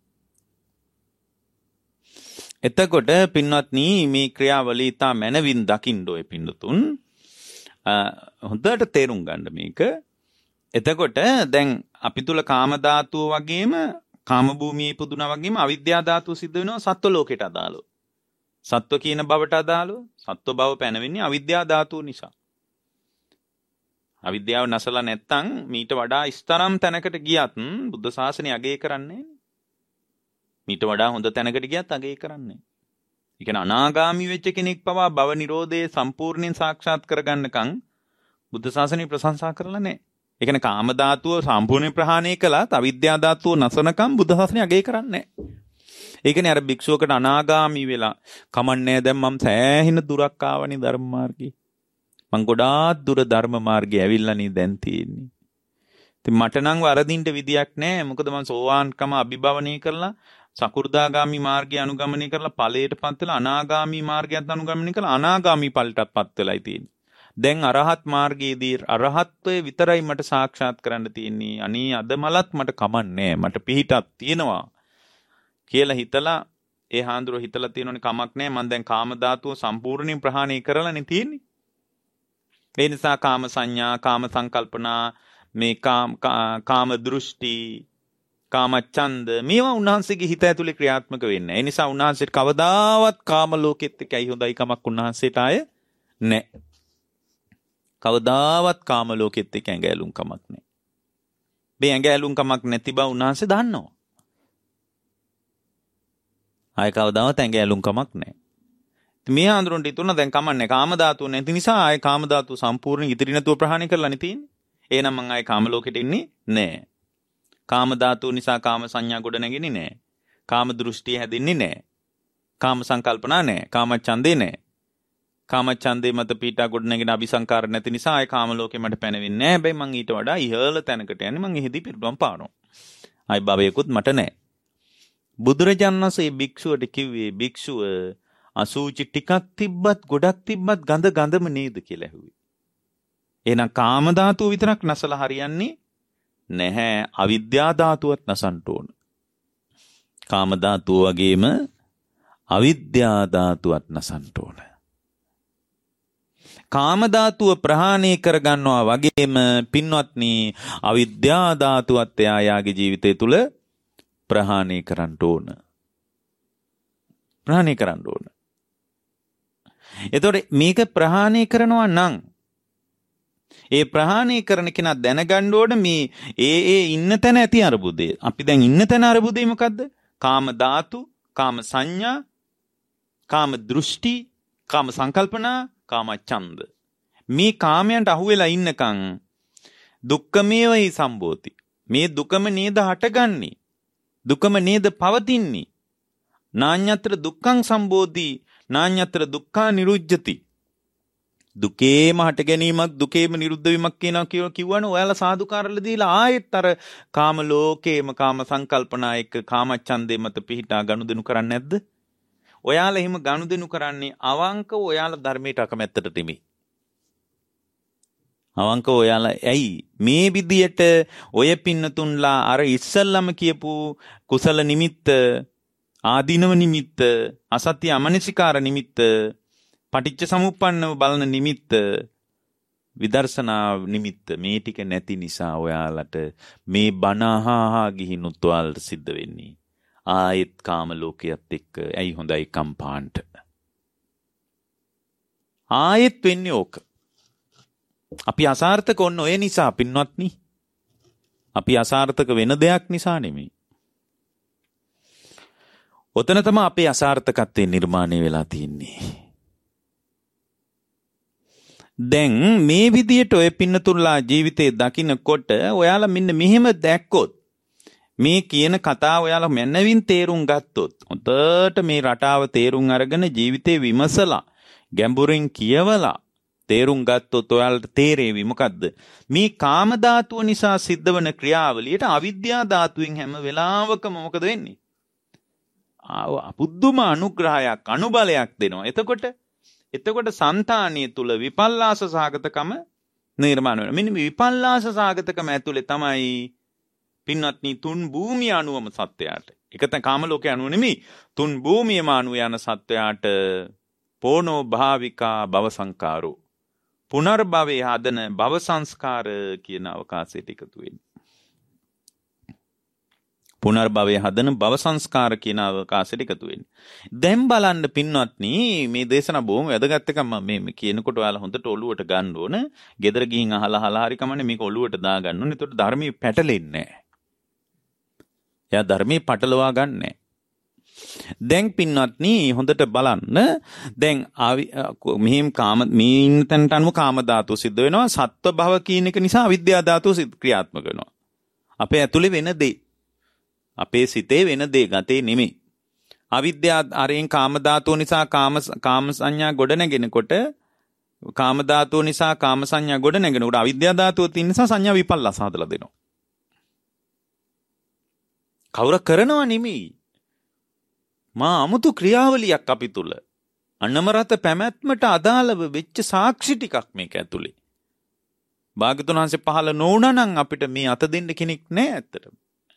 S1: එතකොට පින්වත්නි මේ ක්‍රියාවලිය ඉතා මනවින් දකින්න ඔය පින්නතුන් හොඳට තේරුම් ගන්න මේක. එතකොට දැන් අපි තුල කාම ධාතුව වගේම කාම භූමියේ පුදුනා වගේම අවිද්‍යා ධාතුව සිද්ධ වෙනවා සත්ව ලෝකයට අදාළව. සත්ව කියන බවට අදාළව සත්ව බව පැනවෙන්නේ අවිද්‍යා ධාතුව නිසා. අවිද්‍යාව නැසලා නැත්තම් මීට වඩා ස්තරම් තැනකට ගියත් බුද්ධ ශාසනය අගය කරන්නේ. මීට වඩා හොඳ තැනකට ගියත් අගය කරන්නේ. ඒ කියන්නේ අනාගාමී වෙච්ච කෙනෙක් පවා භව නිරෝධයේ සම්පූර්ණයෙන් සාක්ෂාත් කරගන්නකම් බුද්ධ ශාසනය ප්‍රශංසා කරලා නැහැ. ඒ කියන්නේ කාම ධාතුව සම්පූර්ණයෙන් ප්‍රහාණය කළත් අවිද්‍යා ධාතුව නැසනකම් බුද්ධ ශාසනය අගය කරන්නේ නැහැ. ඒ කියන්නේ අර භික්ෂුවකට අනාගාමී වෙලා කමන්නේ දැන් මම සෑහෙන දුරක් ආවනේ ධර්ම මාර්ගේ. මං ගොඩාක් දුර ධර්ම මාර්ගේ ඇවිල්ලානේ දැන් තියෙන්නේ. ඉතින් මට නම් වරදින්න විදියක් නැහැ. මොකද මං සෝවාන්කම අභිභවනය කරලා සකු르දාගාමි මාර්ගය අනුගමනය කරලා ඵලයටපත් වෙලා අනාගාමි මාර්ගයත් අනුගමනය කරලා අනාගාමි ඵලයටපත් වෙලායි තියෙන්නේ. දැන් අරහත් මාර්ගයේදී අරහත්ත්වයේ විතරයි මට සාක්ෂාත් කරන්න තියෙන්නේ. අනේ අද මලත් මට කමන්නේ මට පිහිටක් තියෙනවා කියලා හිතලා ඒ හාඳුර හිතලා තියෙනෝනේ කමක් නැහැ. මම දැන් කාම ධාතුව සම්පූර්ණයෙන් ප්‍රහාණය කරලානේ තියෙන්නේ. ඒ නිසා කාම සංඥා, කාම සංකල්පනා, මේ කාම දෘෂ්ටි, කාම ඡන්ද මේවා උන්වහන්සේගේ හිත ඇතුලේ ක්‍රියාත්මක වෙන්නේ. ඒ නිසා උන්වහන්සේට කවදාවත් කාම ලෝකෙත් එක්කයි හොඳයි කමක් උන්වහන්සේට ආය නැහැ. කවදාවත් කාම ලෝකෙත් එක්ක ඇඟ ඇලුම් කමක් නැහැ. මේ ඇඟ ඇලුම් කමක් නැති බව උන්වහන්සේ දන්නවා. ආය කවදාවත් ඇඟ ඇලුම් කමක් නැහැ. මේ ආන්දරොන්ට ඉතුරුන දැන් කමන්නේ කාම ධාතුව නැති නිසා ආය කාම ධාතුව සම්පූර්ණ ඉදිරි නැතුව ප්‍රහාණය කරලානේ තියෙන්නේ. එහෙනම් මං ආය කාම ලෝකෙට ඉන්නේ නැහැ. කාම ධාතුව නිසා කාම සංඥා ගොඩ නැගෙන්නේ නැහැ. කාම දෘෂ්ටිය හැදෙන්නේ නැහැ. කාම සංකල්පනා නැහැ. කාම ඡන්දේ නැහැ. කාම ඡන්දේ මත පීඩා ගොඩ නැගෙන අபிසංකාර නැති නිසා ආය කාම ලෝකෙ මට පැනවෙන්නේ නැහැ. හැබැයි මං ඊට වඩා ඉහළ තැනකට යන්නේ. මං එහෙදි පිරුම් පානවා. ආයි භවයකුත් මට නැහැ. බුදුරජාණන් වහන්සේ භික්ෂුවට කිව්වේ භික්ෂුව අසූචි ටිකක් තිබ්බත් ගොඩක් තිබ්බත් ගඳ ගඳම නේද කියලා ඇහුවේ. එහෙනම් කාම ධාතුව විතරක් නැසලා හරියන්නේ නැහැ. අවිද්‍යා ධාතුවත් නැසන්න ඕන. කාම ධාතුව වගේම අවිද්‍යා ධාතුවත් නැසන්න ඕන. කාම ධාතුව ප්‍රහාණය කරගන්නවා වගේම පින්වත්නි අවිද්‍යා ධාතුවත් එයාගේ ජීවිතය තුළ ප්‍රහාණය කරන්න ඕන. ප්‍රහාණය කරන්න ඕන. එතකොට මේක ප්‍රහාණය කරනවා නම් ඒ ප්‍රහාණය කරන කෙනා දැනගන්න ඕන මේ ඒ ඉන්න තැන ඇති අරුබුදේ. අපි දැන් ඉන්න තැන අරුබුදේ මොකද්ද? කාම ධාතු, කාම සංඥා, කාම දෘෂ්ටි, කාම සංකල්පනා, කාම ඡන්ද. මේ කාමයන්ට අහුවෙලා ඉන්නකම් දුක්ඛමේවයි සම්බෝති. මේ දුකම නේද හටගන්නේ. දුකම නේද පවතින්නේ. නාඤ්ඤත්‍ර දුක්ඛං සම්බෝධි නාඤ්ඤත්‍ර දුක්ඛා නිරුජ්ජති. දුකේම හට ගැනීමක් දුකේම නිරුද්ධ වීමක් කියනවා කිව්වනේ ඔයාලා සාදුකාරල දීලා ආයෙත් අර කාම ලෝකේම කාම සංකල්පනා එක්ක කාම ඡන්දේ මත පිහිටා ගනුදෙනු කරන්නේ නැද්ද? ඔයාලා එහෙම ගනුදෙනු කරන්නේ අවංකව ඔයාලා ධර්මයට අකමැත්තට නෙමෙයි. අවංකව ඔයාලා ඇයි මේ විදියට ඔය පින්නතුන්ලා අර ඉස්සල්ලාම කියපු කුසල නිමිත්ත ආදීනව නිමිත්ත අසත්‍ය අමනසිකාර නිමිත්ත පටිච්ච සමුප්පන්නව බලන නිමිත්ත විදර්ශනා නිමිත්ත මේ ටික නැති නිසා ඔයාලට මේ බනහා ගිහින් උත්වල් සිද්ධ වෙන්නේ ආයෙත් කාම ලෝකයක් එක්ක ඇයි හොඳයි කම්පාන්ට ආයෙත් වෙන්නේ ඕක. අපි අසාර්ථක ඔන්න ඔය නිසා පින්වත්නි. අපි අසාර්ථක වෙන දෙයක් නිසා නෙමෙයි. ඔතන තමයි අපේ අසාර්ථකත්වය නිර්මාණය වෙලා තියෙන්නේ. දැන් මේ විදියට ඔය පින්නතුල්ලා ජීවිතේ දකින්නකොට ඔයාලා මෙන්න මෙහෙම දැක්කොත් මේ කියන කතාව ඔයාලා මනවින් තේරුම් ගත්තොත් හොඳට මේ රටාව තේරුම් අරගෙන ජීවිතේ විමසලා ගැඹුරින් කියවලා තේරුම් ගත්තොත් ඔයාලට තේරෙවි මොකද්ද මේ කාම ධාතුව නිසා සිද්ධ වෙන ක්‍රියාවලියට අවිද්‍යා ධාතුවෙන් හැම වෙලාවකම මොකද වෙන්නේ? පුදුම අනුග්‍රහයක් අනුබලයක් දෙනවා. එතකොට సంతානිය තුල විපල්ලාස සාගතකම නිර්මාණය වෙනවා. මෙන්න මේ විපල්ලාස සාගතකම ඇතුලේ තමයි පින්වත්නි තුන් භූමිය අනුවම සත්‍යයට. එකත කාම ලෝකේ අනුව නෙමෙයි තුන් භූමියම අනුව යන සත්‍යයට පෝනෝ භාවිකා භව සංකාරෝ පුනර්භවයේ හදන භව සංස්කාර කියන අවකාශයට එකතු වෙන්නේ. පුනර්භවයේ හදන භව සංස්කාර කියන අවකාශයට එකතු වෙන්නේ. දැන් බලන්න පින්වත්නි මේ දේශනා බොහොම වැදගත් එකක් මම මේ කියනකොට ඔයාලා හොඳට ඔළුවට ගන්න ඕන. ගෙදර ගිහින් අහලා හරි කමන්නේ මේක ඔළුවට දා ගන්න ඕන. එතකොට ධර්මයේ පැටලෙන්නේ නැහැ. එයා ධර්මයේ පටලවා ගන්නෑ. දැන් පින්වත්නි හොඳට බලන්න දැන් මෙහිම මේන් තැනට අනුව කාම ධාතුව සිද්ධ වෙනවා. සත්ව භව කියන එක නිසා අවිද්‍යා ධාතුව ක්‍රියාත්මක වෙනවා. අපේ ඇතුලේ වෙන දේ. අපේ සිතේ වෙන දේ ගතේ නෙමෙයි. අවිද්‍යා අරෙන් කාම ධාතුව නිසා කාම සංඥා ගොඩ නැගෙනකොට කාම ධාතුව නිසා කාම සංඥා ගොඩ නැගෙනකොට අවිද්‍යා ධාතුව තියෙන නිසා සංඥා විපල්ලාස හදලා දෙනවා. කවුර කරනවා නෙමෙයි. මා අමුතු ක්‍රියාවලියක් අපි තුල අනමරත පැමැත්මට අදාළව වෙච්ච සාක්ෂි ටිකක් මේක ඇතුලේ. භාග්‍යතුන් වහන්සේ පහළ නොවුණා නම් අපිට මේ අත දෙන්න කෙනෙක් නැහැ ඇත්තටම.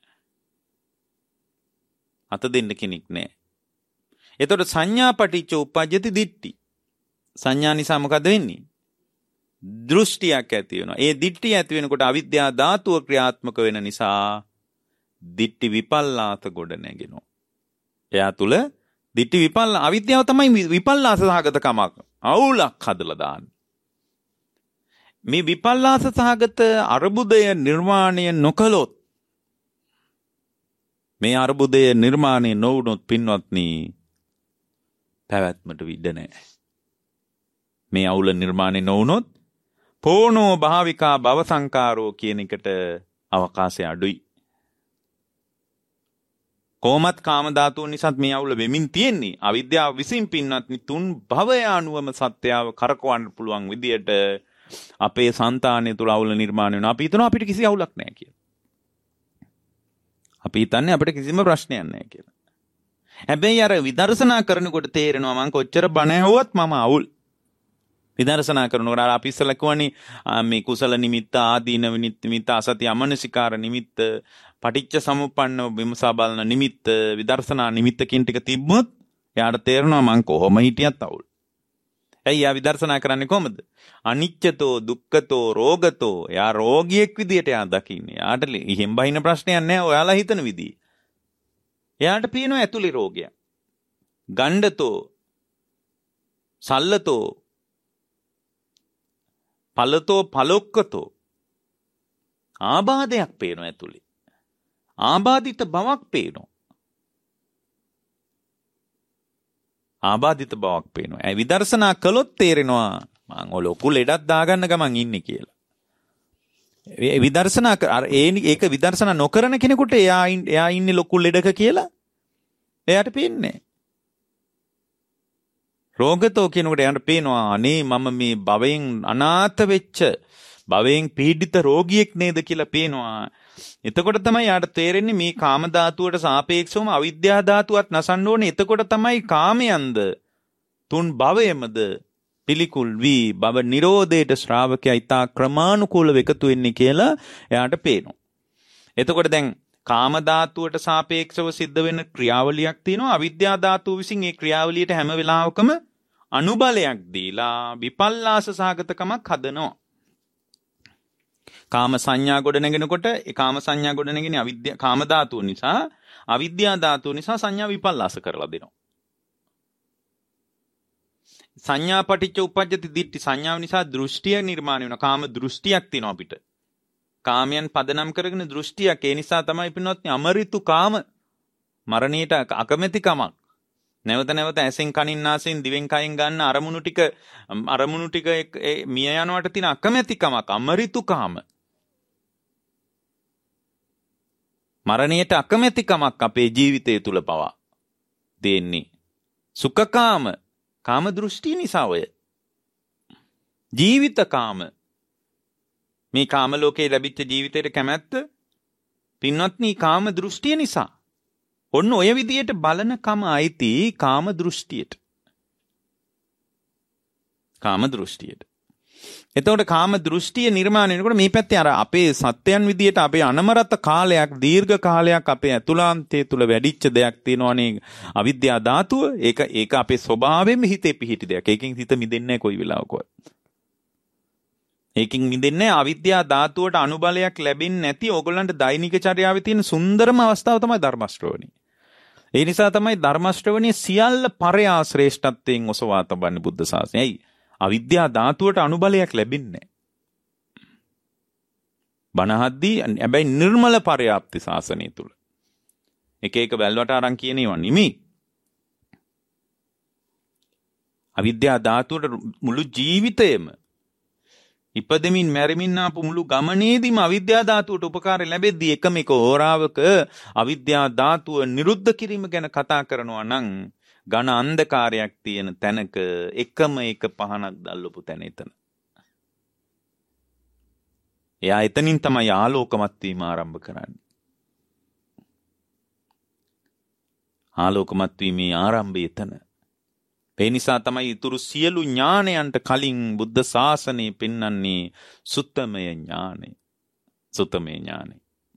S1: අත දෙන්න කෙනෙක් නැහැ. එතකොට සංඥා පටිච්ච උප්පජ්ජති දිට්ඨි. සංඥා නිසා මොකද වෙන්නේ? දෘෂ්ටියක් ඇති වෙනවා. ඒ දිට්ඨිය ඇති වෙනකොට අවිද්‍යා ධාතුව ක්‍රියාත්මක වෙන නිසා දිට්ඨි විපල්ලාස ගොඩ නැගෙනවා. එයා තුල දිට්ඨි අවිද්‍යාව තමයි විපල්ලාස සහගත කමක් අවුලක් හදලා දාන්නේ. මේ විපල්ලාස සහගත අරුබුදය නිර්මාණය නොකළොත් මේ අරුබුදය නිර්මාණය නොවුනොත් පින්වත්නි පැවැත්මට විඩ නැහැ. මේ අවුල නිර්මාණය නොවුනොත් පෝනෝ භාවිකා භව සංකාරෝ කියන එකට අවකාශය අඩුයි. කොමත් කාම ධාතුන් නිසාත් මේ අවුල වෙමින් තියෙන්නේ. අවිද්‍යාව විසින් පින්වත්නි තුන් භවය අනුවම සත්‍යාව කරකවන්න පුළුවන් විදියට අපේ సంతානය තුල අවුල නිර්මාණය වෙනවා. අපි හිතනවා අපිට කිසි අවුලක් නැහැ කියලා. අපි හිතන්නේ අපිට කිසිම ප්‍රශ්නයක් නැහැ කියලා. හැබැයි අර විදර්ශනා කරනකොට තේරෙනවා මං කොච්චර බණ ඇහුවත් මම අවුල්. විදර්ශනා කරනකොට අපි ඉස්සලා කියවනේ මේ කුසල නිමිත්ත ආදීනව නිමිත්ත අසති අමනසිකාර නිමිත්ත පටිච්ච සමුප්පන්න විමසා බලන නිමිත්ත විදර්ශනා නිමිත්ත කියන ටික තිබ්බොත් එයාට තේරෙනවා මං කොහොම හිටියත් අවුල්. ඇයි යා විදර්ශනා කරන්නේ කොහමද? අනිච්චතෝ දුක්ඛතෝ රෝගතෝ. එයා රෝගියෙක් විදියට එයා දකින්නේ. එයාට ඉහෙන් බහින ප්‍රශ්නයක් නැහැ ඔයාලා හිතන විදිය. එයාට පේනවා ඇතුලේ රෝගය. ගණ්ඩතෝ සල්ලතෝ පලතෝ පලොක්කතෝ. ආබාධයක් පේනවා ඇතුලේ. ආබාධිත බවක් පේනවා. ආබාධිත බවක් පේනවා. ඒ විදර්ශනා කළොත් තේරෙනවා මං ලොකු ලෙඩක් දාගන්න ගමන් ඉන්නේ කියලා. ඒ විදර්ශනා ඒක විදර්ශනා නොකරන කෙනෙකුට එයා ඉන්නේ ලොකු ලෙඩක කියලා එයාට පේන්නේ. රෝගතෝ කියනකොට එයාට පේනවා අනේ මම මේ භවයෙන් අනාථ වෙච්ච භවයෙන් පීඩිත රෝගියෙක් නේද කියලා පේනවා. එතකොට තමයි යාට තේරෙන්නේ මේ කාම ධාතුවට සාපේක්ෂවම අවිද්‍යා ධාතුවත් නසන්න ඕනේ. එතකොට තමයි කාමයන්ද තුන් භවයමද පිළිකුල් වී භව නිරෝධයට ශ්‍රාවකයා ඊතා ක්‍රමානුකූලව එකතු වෙන්නේ කියලා එයාට පේනවා. එතකොට දැන් කාම ධාතුවට සාපේක්ෂව සිද්ධ වෙන ක්‍රියාවලියක් තියෙනවා. අවිද්‍යා ධාතුව විසින් ඒ ක්‍රියාවලියට හැම වෙලාවකම අනුබලයක් දීලා විපල්ලාස සහගතකමක් හදනවා. කාම සංඥා ගොඩ නැගෙනකොට ඒ කාම සංඥා ගොඩ නැගෙන කාම ධාතුව නිසා අවිද්‍යා ධාතුව නිසා සංඥා විපල්ලාස කරලා දෙනවා. සංඥා පටිච්ච උප්පජ්ජති දිට්ඨි. සංඥාව නිසා දෘෂ්ටිය නිර්මාණය වෙනවා. කාම දෘෂ්ටියක් තියෙනවා අපිට. කාමයන් පදනම් කරගෙන දෘෂ්ටියක්. ඒ නිසා තමයි පින්වත්නි අමරිතු කාම මරණයට අකමැතිකමක්. නැවත නැවත ඇසෙන් කනින් නාසයෙන් දිවෙන් කයෙන් ගන්න අරමුණු ටික මිය යනවට තියෙන අකමැතිකමක් අමරිතු කාම. මරණයට අකමැතිකමක් අපේ ජීවිතය තුල පවා දෙන්නේ. සුඛකාම කාම දෘෂ්ටි නිසා ඔය. ජීවිතකාම මේ කාම ලෝකේ ලැබිච්ච ජීවිතයට කැමැත්ත පින්වත්නි කාම දෘෂ්ටිය නිසා. ඔන්න ඔය විදියට බලන කම අයිති කාම දෘෂ්ටියට. කාම දෘෂ්ටියට. එතකොට කාම දෘෂ්ටිය නිර්මාණය වෙනකොට මේ පැත්තේ අර අපේ සත්‍යයන් විදියට අපේ අනමරත කාලයක් දීර්ඝ කාලයක් අපේ ඇතුළාන්තයේ තුල වැඩිච්ච දෙයක් තියෙනවනේ අවිද්‍යා ධාතුව. ඒක අපේ ස්වභාවයෙන්ම හිතේ පිහිටි දෙයක්. ඒකෙන් හිත මිදෙන්නේ නැහැ කොයි වෙලාවකවත්. ඒකින් මිදෙන්නේ අවිද්‍යා ධාතුවට අනුබලයක් ලැබෙන්නේ නැති ඕගොල්ලන්ට දෛනික චර්යාවේ තියෙන සුන්දරම අවස්ථාව තමයි ධර්ම ශ්‍රවණය. ඒ නිසා තමයි ධර්ම ශ්‍රවණයේ සියල්ල පරයා ශ්‍රේෂ්ඨත්වයෙන් ඔසවා තබන්නේ බුද්ධ ශාසනය. ඇයි? අවිද්‍යා ධාතුවට අනුබලයක් ලැබෙන්නේ නැහැ. බණහද්දී හැබැයි නිර්මල පරයාප්ති ශාසනය තුල. එක එක වැල්වට අරන් කියන ඒවා නෙමෙයි. අවිද්‍යා ධාතුවට මුළු ජීවිතේම ඉපදෙමින් මැරෙමින් ආපු මුළු ගමනේදීම අවිද්‍යා ධාතුවට උපකාරය ලැබෙද්දී එකම එක හෝරාවක අවිද්‍යා ධාතුව නිරුද්ධ කිරීම ගැන කතා කරනවා නම් ඝන අන්ධකාරයක් තියෙන තැනක එකම එක පහනක් දැල්වපු තැන එතන. එයා එතනින් තමයි ආලෝකමත් වීම ආරම්භ කරන්නේ. ආලෝකමත් වීමේ ආරම්භය එතන. ඒ නිසා තමයි ඊතුරු සියලු ඥානයන්ට කලින් බුද්ධ ශාසනය පෙන්වන්නේ සුත්තමය ඥානය. සුත්තමය ඥානය.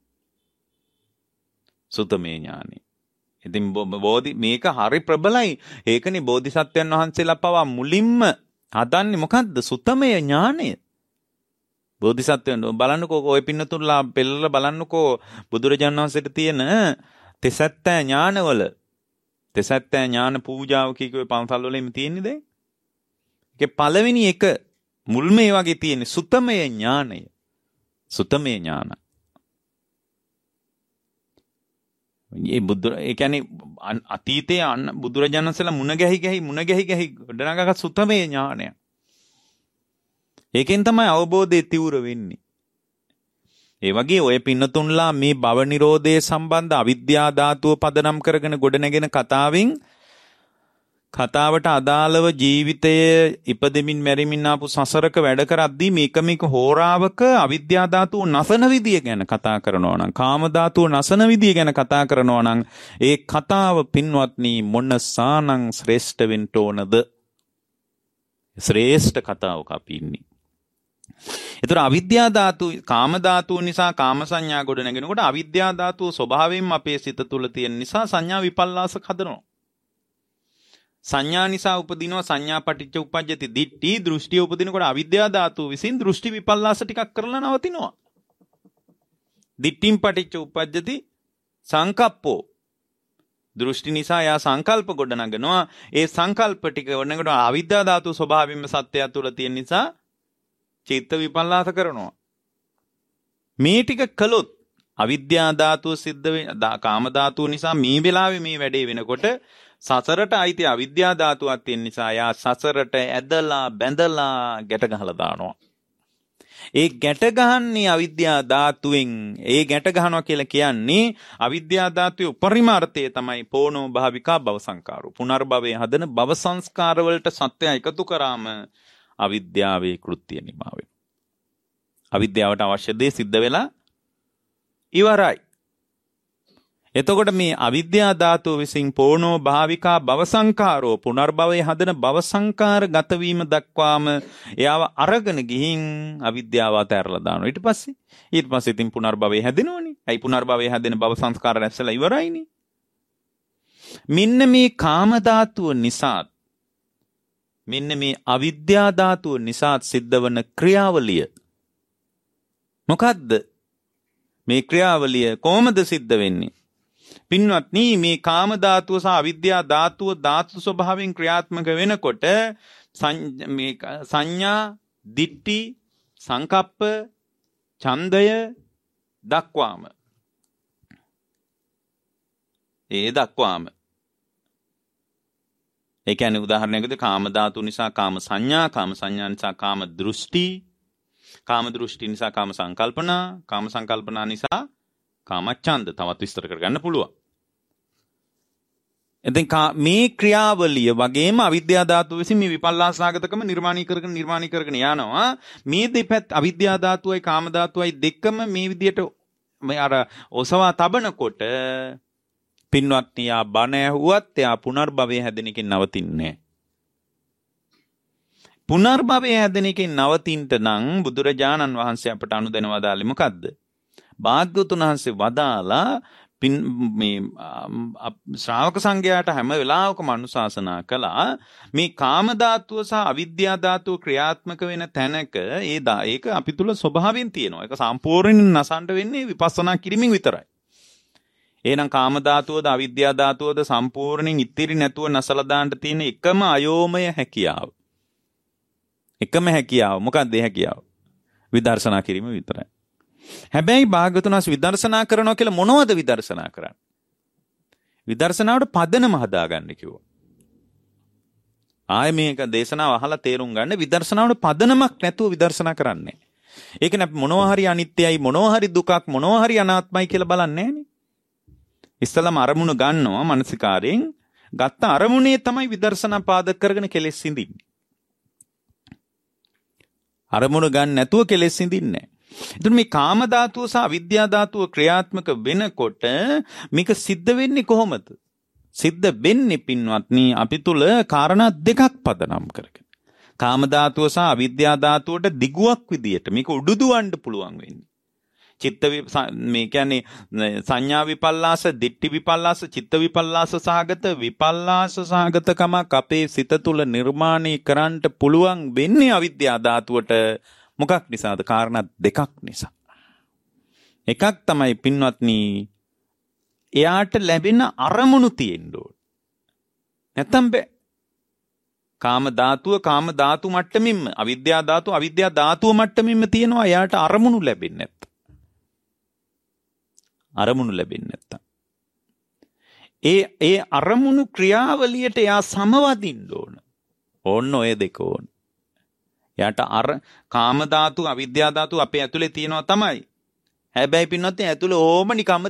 S1: සුත්තමය ඥානය. ඉතින් මේක හරි ප්‍රබලයි. ඒකනේ බෝධිසත්වයන් වහන්සේලා පවා මුලින්ම හදන්නේ මොකද්ද? සුත්තමය ඥානය. බෝධිසත්වයන් බලන්නකෝ ඔය පින්නතුන්ලා පෙළලා බලන්නකෝ බුදුරජාණන් වහන්සේට තියෙන තෙසත්ත ඥානවල තෙසත්ත ඥාන පූජාව කීකේ පන්සල් වලින් තියෙන්නේ දැන්. ඒකේ පළවෙනි එක මුල්ම ඒ වගේ තියෙන සුත්තමය ඥානය. සුත්තමය ඥාන. ඒ කියන්නේ අතීතයේ බුදුරජාණන් වහන්සේලා මුණ ගැහි ගොඩනගාගත් සුත්තමය ඥානය. ඒකෙන් තමයි අවබෝධය තිවුර වෙන්නේ. ඒ වගේ ඔය පින්නතුන්ලා මේ භව නිරෝධය සම්බන්ධ අවිද්‍යා ධාතුව පදනම් කරගෙන ගොඩනැගෙන කතාවට අදාළව ජීවිතයේ ඉපදෙමින් මැරෙමින් ආපු සසරක වැඩ කරද්දී මේක හෝරාවක අවිද්‍යා ධාතුව නසන විදිය ගැන කතා කරනවා නම් කාම ධාතුව නසන විදිය ගැන කතා කරනවා නම් ඒ කතාව පින්වත්නි මොන සානං ශ්‍රේෂ්ඨ වෙන්න ඕනද? ශ්‍රේෂ්ඨ කතාවක අපි ඉන්නේ. ඒතර අවිද්‍යා ධාතු කාම ධාතුව නිසා කාම සංඥා ගොඩ නැගෙනකොට අවිද්‍යා ධාතුව ස්වභාවයෙන්ම අපේ සිත තුළ තියෙන නිසා සංඥා විපල්ලාසක හදනවා. සංඥා නිසා උපදිනවා සංඥා පටිච්ච උප්පජ්ජති දිට්ඨි දෘෂ්ටි උපදිනකොට අවිද්‍යා ධාතුව විසින් දෘෂ්ටි විපල්ලාස ටිකක් කරලා නවතිනවා. දිට්ඨිම් පටිච්ච උප්පජ්ජති සංකප්පෝ දෘෂ්ටි නිසා යා සංකල්ප ගොඩ නගනවා. ඒ සංකල්ප ටික වන්නකොට අවිද්‍යා ධාතුව ස්වභාවයෙන්ම සත්‍යය තුළ තියෙන නිසා චිත්ත විපල්ලාස කරනවා. මේ ටික කළොත් අවිද්‍යා ධාතුව සිද්ධ වෙන කාම ධාතුව නිසා මේ වෙලාවේ මේ වැඩේ වෙනකොට සසරට අයිති අවිද්‍යා ධාතුවක් තියෙන නිසා යා සසරට ඇදලා බැඳලා ගැට ගහලා දානවා. ඒ ගැට ගහන්නේ අවිද්‍යා ධාතුවෙන්. ඒ ගැට ගහනවා කියලා කියන්නේ අවිද්‍යා ධාතුවේ උපරිම අර්ථය තමයි පෝනෝ භාවිකා භව සංකාරෝ. පුනර්භවයේ හදන භව සංස්කාර වලට සත්‍ය එකතු කරාම අවිද්‍යාවේ කෘත්‍ය නිමා වෙනවා. අවිද්‍යාවට අවශ්‍ය දේ සිද්ධ වෙලා ඉවරයි. එතකොට මේ අවිද්‍යා ධාතුව විසින් පෝනෝ භාවිකා භව සංකාරෝ පුනර්භවයේ හදන භව සංකාර ගත වීම දක්වාම එයාව අරගෙන ගිහින් අවිද්‍යාව අතහැරලා දානවා. ඊට පස්සේ ඉතින් පුනර්භවයේ හැදෙනවනේ. ඇයි පුනර්භවයේ හැදෙන භව සංස්කාර රැස්සලා ඉවරයිනේ. මෙන්න මේ කාම ධාතුව නිසා මෙන්න මේ අවිද්‍යා ධාතුව නිසා සිද්ධ වන ක්‍රියාවලිය මොකද්ද? මේ ක්‍රියාවලිය කොහොමද සිද්ධ වෙන්නේ? පින්වත්නි මේ කාම ධාතුව සහ අවිද්‍යා ධාතුව ධාතු ස්වභාවයෙන් ක්‍රියාත්මක වෙනකොට මේ සංඥා, දිට්ඨි, සංකප්ප, ඡන්දය දක්වාම ඒ කියන්නේ උදාහරණයකට කාම ධාතු නිසා කාම සංඥා නිසා කාම දෘෂ්ටි නිසා කාම සංකල්පනා නිසා කාමච්ඡන්ද තවත් විස්තර කරගන්න පුළුවන්. එතෙන් මේ ක්‍රියාවලිය වගේම අවිද්‍යා ධාතුව විසින් මේ විපල්ලාසාගතකම නිර්මාණී කරගෙන යනවා. මේ දෙපැත්ත අවිද්‍යා ධාතුවයි කාම ධාතුවයි දෙකම මේ විදියට මේ අර ඔසවා තබනකොට පින්වත්නි යා බණ ඇහුවත් එයා පුනර්භවයේ හැදෙන එකෙන් නවතින්නේ. පුනර්භවයේ හැදෙන එකෙන් නවතින්න නම් බුදුරජාණන් වහන්සේ අපට අනුදැන වදාළේ මොකද්ද? භාග්‍යවතුන් වහන්සේ වදාලා මේ ශ්‍රාවක සංඝයාට හැම වෙලාවකම අනුශාසනා කළා මේ කාම ධාතුව සහ අවිද්‍යා ධාතුව ක්‍රියාත්මක වෙන තැනක ඒක අපි තුල ස්වභාවයෙන් තියෙනවා. ඒක සම්පූර්ණයෙන් නසන්න වෙන්නේ විපස්සනා කිරීමෙන් විතරයි. එහෙනම් කාම ධාතුවද අවිද්‍යා ධාතුවද සම්පූර්ණයෙන් ඉතිරි නැතුව නැසලා දාන්න තියෙන එකම අයෝමය හැකියාව. එකම හැකියාව. මොකක්ද ඒ හැකියාව? විදර්ශනා කිරීම විතරයි. හැබැයි භාග්‍යවතුන් වහන්සේ විදර්ශනා කරනවා කියලා මොනවද විදර්ශනා කරන්නේ? විදර්ශනාවට පදනම හදාගන්න කිව්වා. ආයේ මේක දේශනාව අහලා තේරුම් ගන්න විදර්ශනාවට පදනමක් නැතුව විදර්ශනා කරන්නේ. ඒක නේ මොනවා හරි අනිත්‍යයි මොනවා හරි දුකක් මොනවා හරි අනාත්මයි කියලා බලන්නේ නෑනේ. ඉස්සලම අරමුණ ගන්නවා මානසිකාරයෙන්. ගත්ත අරමුණේ තමයි විදර්ශනා පාදක කරගෙන කෙලෙස් සිඳින්නේ. අරමුණ ගන්න නැතුව කෙලෙස් සිඳින්නේ නෑ. එතන මේ කාම ධාතුව සහ අවිද්‍යා ධාතුව ක්‍රියාත්මක වෙනකොට මේක සිද්ධ වෙන්නේ කොහොමද? සිද්ධ වෙන්නේ පින්වත්නි අපි තුල කාරණා දෙකක් පදනම් කරගෙන. කාම ධාතුව සහ අවිද්‍යා ධාතුවට දිගුවක් විදියට මේක උඩුදුවන්න පුළුවන් වෙන්නේ. මේ කියන්නේ සංඥා විපල්ලාස, දිට්ඨි විපල්ලාස, චිත්ත විපල්ලාස සහගතකමක් අපේ සිත තුල නිර්මාණය කරන්න පුළුවන් වෙන්නේ අවිද්‍යා ධාතුවට. මොකක් නිසාද? කාරණා දෙකක් නිසා. එකක් තමයි පින්වත්නි එයාට ලැබෙන අරමුණු තියෙන්න ඕන. නැත්තම් බෑ. කාම ධාතු මට්ටමින්ම අවිද්‍යා ධාතුව මට්ටමින්ම තියෙනවා. එයාට අරමුණු ලැබෙන්නේ නැත්තම්. ඒ අරමුණු ක්‍රියාවලියට එයා සමවදින්න ඕන. ඕන්න ඔය දෙක ඕන. යාට අර කාම ධාතු අවිද්‍යා ධාතු අපේ ඇතුලේ තියෙනවා තමයි. හැබැයි පින්නත් ඇතුලේ ඕම නිකම්ම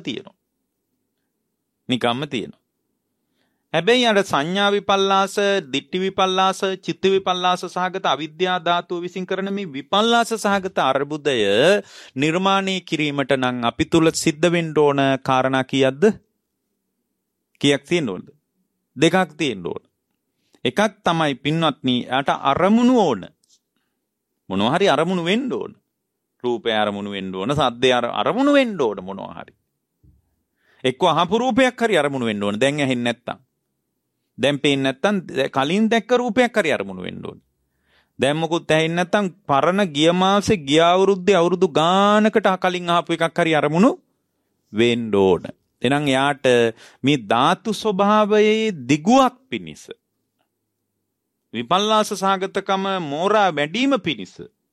S1: තියෙනවා. හැබැයි අර සංඥා විපල්ලාස, දිට්ඨි විපල්ලාස, චිත්ත විපල්ලාස සහගත අවිද්‍යා ධාතුව විසින් කරන මේ විපල්ලාස සහගත අර්බුදය නිර්මාණය කිරීමට නම් අපි තුල සිද්ධ වෙන්න ඕන කාරණා කීයක්ද? කීයක් තියෙන්න ඕනද? දෙකක් තියෙන්න ඕන. එකක් තමයි පින්වත්නි යාට අරමුණු ඕන. මොනවා හරි අරමුණු වෙන්න ඕන. රූපය අරමුණු වෙන්න ඕන, සද්දේ අරමුණු වෙන්න ඕන මොනවා හරි. එක්ක අහපු රූපයක් හරි අරමුණු වෙන්න ඕන. දැන් ඇහෙන්නේ නැත්තම්. දැන් පේන්නේ නැත්තම් කලින් දැක්ක රූපයක් හරි අරමුණු වෙන්න ඕන. දැන් මොකුත් ඇහෙන්නේ නැත්තම් පරණ ගිය මාසේ ගිය අවුරුද්දේ අවුරුදු ගානකට කලින් අහපු එකක් හරි අරමුණු වෙන්න ඕන. එහෙනම් යාට මේ ධාතු ස්වභාවයේ දිගුවක් පිනිස විපල්ලාස සහගතකම මෝරා වැඩිම පිණිස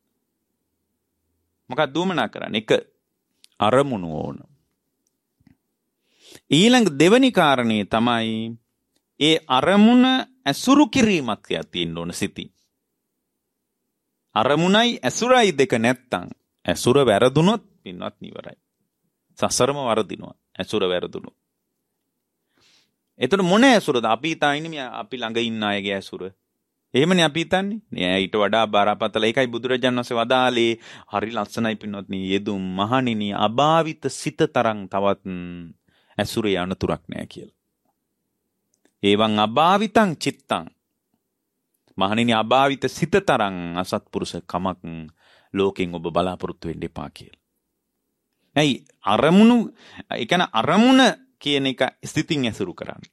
S1: මොකක්ද දුමනා කරන්නේ? එක අරමුණු ඕන. ඊළඟ දෙවනි කාරණේ තමයි ඒ අරමුණ ඇසුරු කිරීමක් තියෙන්න ඕන සිතින්. අරමුණයි ඇසුරයි දෙක නැත්තම් ඇසුර වැරදුනොත් පින්වත් නිවරයි. සසරම වරදිනවා ඇසුර වැරදුනොත්. එතකොට මොන ඇසුරද? අපි හිතන්නේ අපි ළඟ ඉන්න අයගේ ඇසුර. එහෙමනේ අපි හිතන්නේ. නෑ ඊට වඩා බරපතල. ඒකයි බුදුරජාණන් වහන්සේ වදාළේ හරි ලස්සනයි පින්වත්නි. යෙදුම් මහණෙනි අභාවිත සිත තරම් තවත් ඇසුරේ අනතුරක් නෑ කියලා. ඒවන් අභාවිතං චිත්තං. මහණෙනි අභාවිත සිත තරම් අසත්පුරුෂ කමක් ලෝකෙන් ඔබ බලාපොරොත්තු වෙන්න එපා කියලා. ඇයි අරමුණු ඒ කියන්නේ අරමුණ කියන එක ස්ථිතින් ඇසුරු කරන්නේ.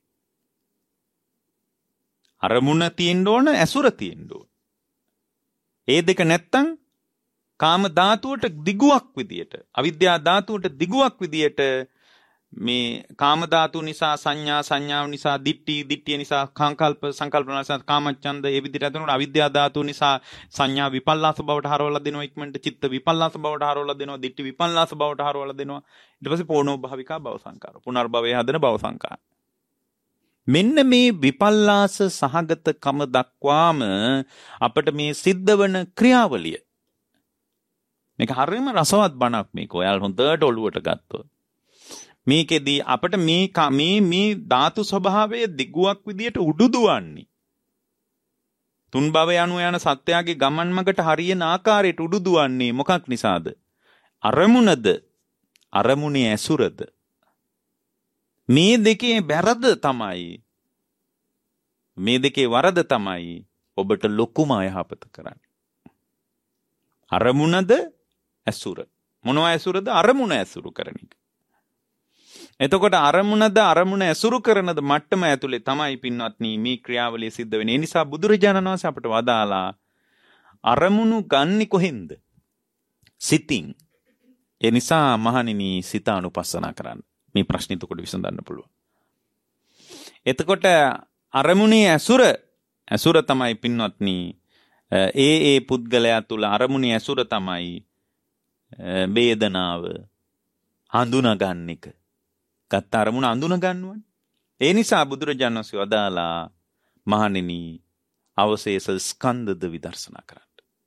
S1: අරමුණ තියෙන්න ඕන, ඇසුර තියෙන්න ඕන. ඒ දෙක නැත්තම් කාම ධාතුවට දිගුවක් විදියට, අවිද්‍යා ධාතුවට දිගුවක් විදියට මේ කාම ධාතු නිසා සංඥාව නිසා දිට්ඨිය නිසා සංකල්ප නිසා කාමච්ඡන්ද ඒ විදිහට හදනකොට අවිද්‍යා ධාතු නිසා සංඥා විපල්ලාස බවට හරවලා දෙනවා. ඉක්මනට චිත්ත විපල්ලාස බවට හරවලා දෙනවා. දිට්ඨි විපල්ලාස බවට හරවලා දෙනවා. ඊට පස්සේ පෝණෝ භාවිකා භව සංකාර. පුනර්භවයේ හදන භව සංකාර. මෙන්න මේ විපල්ලාස සහගතකම දක්වාම අපිට මේ සිද්ධ වන ක්‍රියාවලිය මේක හරියම රසවත් බණක් මේක. ඔයාලා හොඳට ඔළුවට ගත්තොත් මේකෙදී අපිට මේ ධාතු ස්වභාවය දිගුවක් විදියට උඩුදුවන්නේ. තුන් භව යනු යන සත්‍යයේ ගමන් මගට හරියන ආකාරයට උඩුදුවන්නේ මොකක් නිසාද? අරමුණද අරමුණේ ඇසුරද මේ දෙකේ බැරද තමයි මේ දෙකේ වරද තමයි ඔබට ලොකුම යහපත කරන්නේ. අරමුණද ඇසුර. මොනවා ඇසුරද? අරමුණ ඇසුරු කරන එක. එතකොට අරමුණද අරමුණ ඇසුරු කරනද මට්ටම ඇතුලේ තමයි පින්වත්නි මේ ක්‍රියාවලිය සිද්ධ වෙන්නේ. ඒ නිසා බුදුරජාණන් වහන්සේ අපට වදාලා අරමුණු ගන්නි කොහෙන්ද? සිතින්. ඒ නිසා මහණෙනි සිත අනුපස්සනා කරන්න. මේ ප්‍රශ්නේ එතකොට විසඳන්න පුළුවන්. එතකොට අරමුණේ ඇසුර තමයි පින්වත්නි ඒ පුද්ගලයා තුල අරමුණේ ඇසුර තමයි වේදනාව හඳුනා ගන්න එක. ගත්ත අරමුණ හඳුනා ගන්නවනේ. ඒ නිසා බුදුරජාණන් වහන්සේ වදාලා මහණෙනි අවශේෂ ස්කන්ධද විදර්ශනා කරන්න.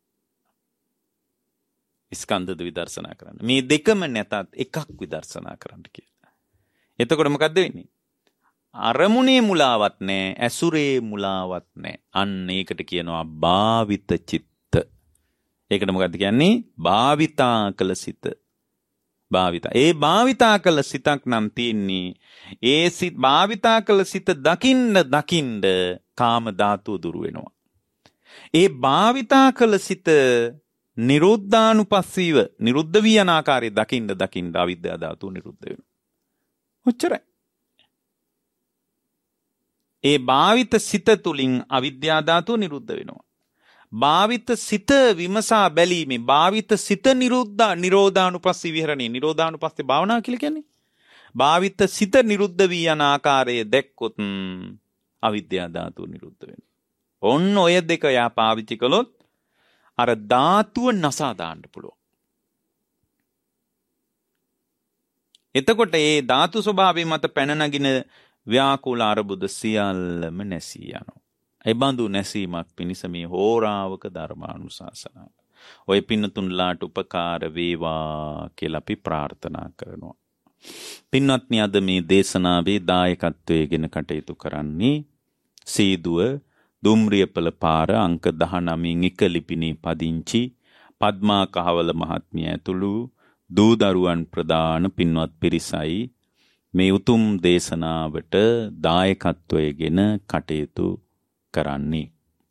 S1: ස්කන්ධද විදර්ශනා කරන්න. මේ දෙකම නැතත් එකක් විදර්ශනා කරන්න කියලා. එතකොට මොකද්ද වෙන්නේ? අරමුණේ මුලාවක් නැහැ, ඇසුරේ මුලාවක් නැහැ. අන්න ඒකට කියනවා භාවිත චිත්ත. ඒකට මොකද්ද කියන්නේ? භාවිතා කළ සිත. ඒ භාවිතා කළ සිතක් නම් තියෙන්නේ ඒ සිත භාවිතා කළ සිත දකින්න කාම ධාතුව දුරු වෙනවා. ඒ භාවිතා කළ සිත නිරුද්ධානුපස්සීව නිරුද්ධ වී යන ආකාරය දකින්න අවිද්‍යා ධාතුව නිරුද්ධ වෙනවා. ඔච්චරයි. ඒ භාවිත සිත තුලින් අවිද්‍යා ධාතුව නිරුද්ධ වෙනවා. භාවිත සිත විමසා බැලීමේ භාවිත සිත නිරෝධානුපස්සී විහරණේ නිරෝධානුපස්සේ භාවනා කියලා කියන්නේ. භාවිත සිත නිරුද්ධ වී යන ආකාරය දැක්කොත් අවිද්‍යා ධාතුව නිරුද්ධ වෙනවා. ඔන්න ඔය දෙක යා පාවිච්චි කළොත් අර ධාතුව නසා දාන්න පුළුවන්. එතකොට ඒ ධාතු ස්වභාවය මත පැන නගින ව්‍යාකූල අරබුද සියල්ලම නැසී යනවා. ඒ බඳු නැසීමක් පිණිස මේ හෝරාවක ධර්මානුශාසනාව. ඔය පින්නතුන්ලාට උපකාර වේවා කියලා අපි ප්‍රාර්ථනා කරනවා. පින්වත්නි අද මේ දේශනාවේ දායකත්වයෙන් කටයුතු කරන්නේ සීදුව දුම්රියපල පාර අංක 19 එක ලිපිනේ පදිංචි පද්මා කහවල මහත්මිය ඇතුළු දූ දරුවන් ප්‍රදාන පින්වත් පිරිසයි මේ උතුම් දේශනාවට දායකත්වයෙන් කටයුතු කරන්නේ.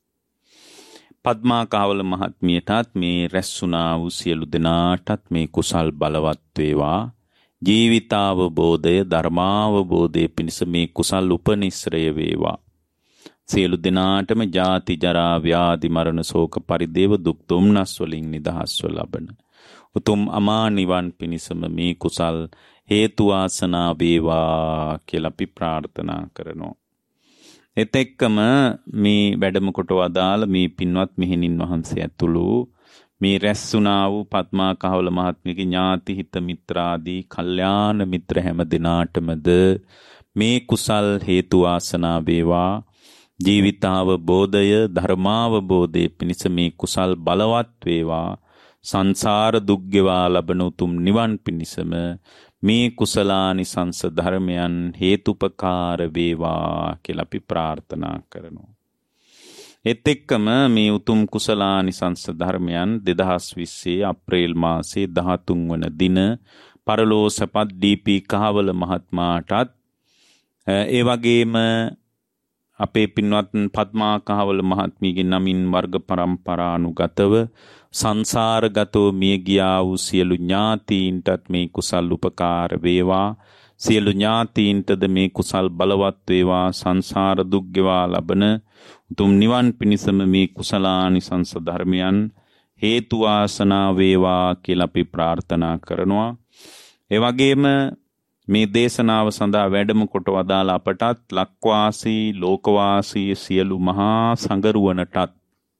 S1: පද්මා කහවල මහත්මියටත් මේ රැස්ුණා වූ සියලු දෙනාටත් මේ කුසල් බලවත් වේවා. ජීවිතාවබෝධය ධර්මාවබෝධය පිණිස මේ කුසල් උපනිශ්‍රය වේවා. සියලු දෙනාටම ජාති ජරා ව්‍යාධි මරණ ශෝක පරිදේව දුක් දුම්නස් වලින් නිදහස්ව ලබන උතුම් අමා නිවන් පිණිසම මේ කුසල් හේතු වාසනා වේවා කියලා අපි ප්‍රාර්ථනා කරනවා. එතෙක්කම මේ වැඩම කොට වදාළ මේ පින්වත් මෙහෙණින් වහන්සේ ඇතුළු මේ රැස්ුණා වූ පද්මා කහවල මහත්මියගේ ඥාති හිත මිත්‍රාදී කල්යාණ මිත්‍ර හැම දිනාටමද මේ කුසල් හේතු වාසනා වේවා. ජීවිතාවබෝධය ධර්මාවබෝධය පිණිස මේ කුසල් බලවත් වේවා. සංසාර දුක් ගෙවා ලබන උතුම් නිවන් පිණිසම මේ කුසලානිසංස ධර්මයන් හේතුපකාර වේවා කියලා අපි ප්‍රාර්ථනා කරනවා. ඒත් එක්කම මේ උතුම් කුසලානිසංස ධර්මයන් 2020 අප්‍රේල් මාසයේ 13 වන දින පරලෝ සපත් ඩී.පී. කහවල මහත්මයාටත් ඒ වගේම අපේ පින්වත් පද්මා කහවල මහත්මියගේ නමින් වර්ග පරම්පරානුගතව සංසාරගතව මිය ගියා වූ සියලු ඥාතීන්ටත් මේ කුසල් උපකාර වේවා. සියලු ඥාතීන්ටද මේ කුසල් බලවත් වේවා. සංසාර දුක් ගෙවා ලබන උතුම් නිවන් පිණිසම මේ කුසලානිසංස ධර්මයන් හේතු වාසනා වේවා කියලා අපි ප්‍රාර්ථනා කරනවා. ඒ වගේම මේ දේශනාව සඳහා වැඩම කොට වදාළ අපටත් ලක්වාසී ලෝකවාසී සියලු මහා සංගරුවනටත්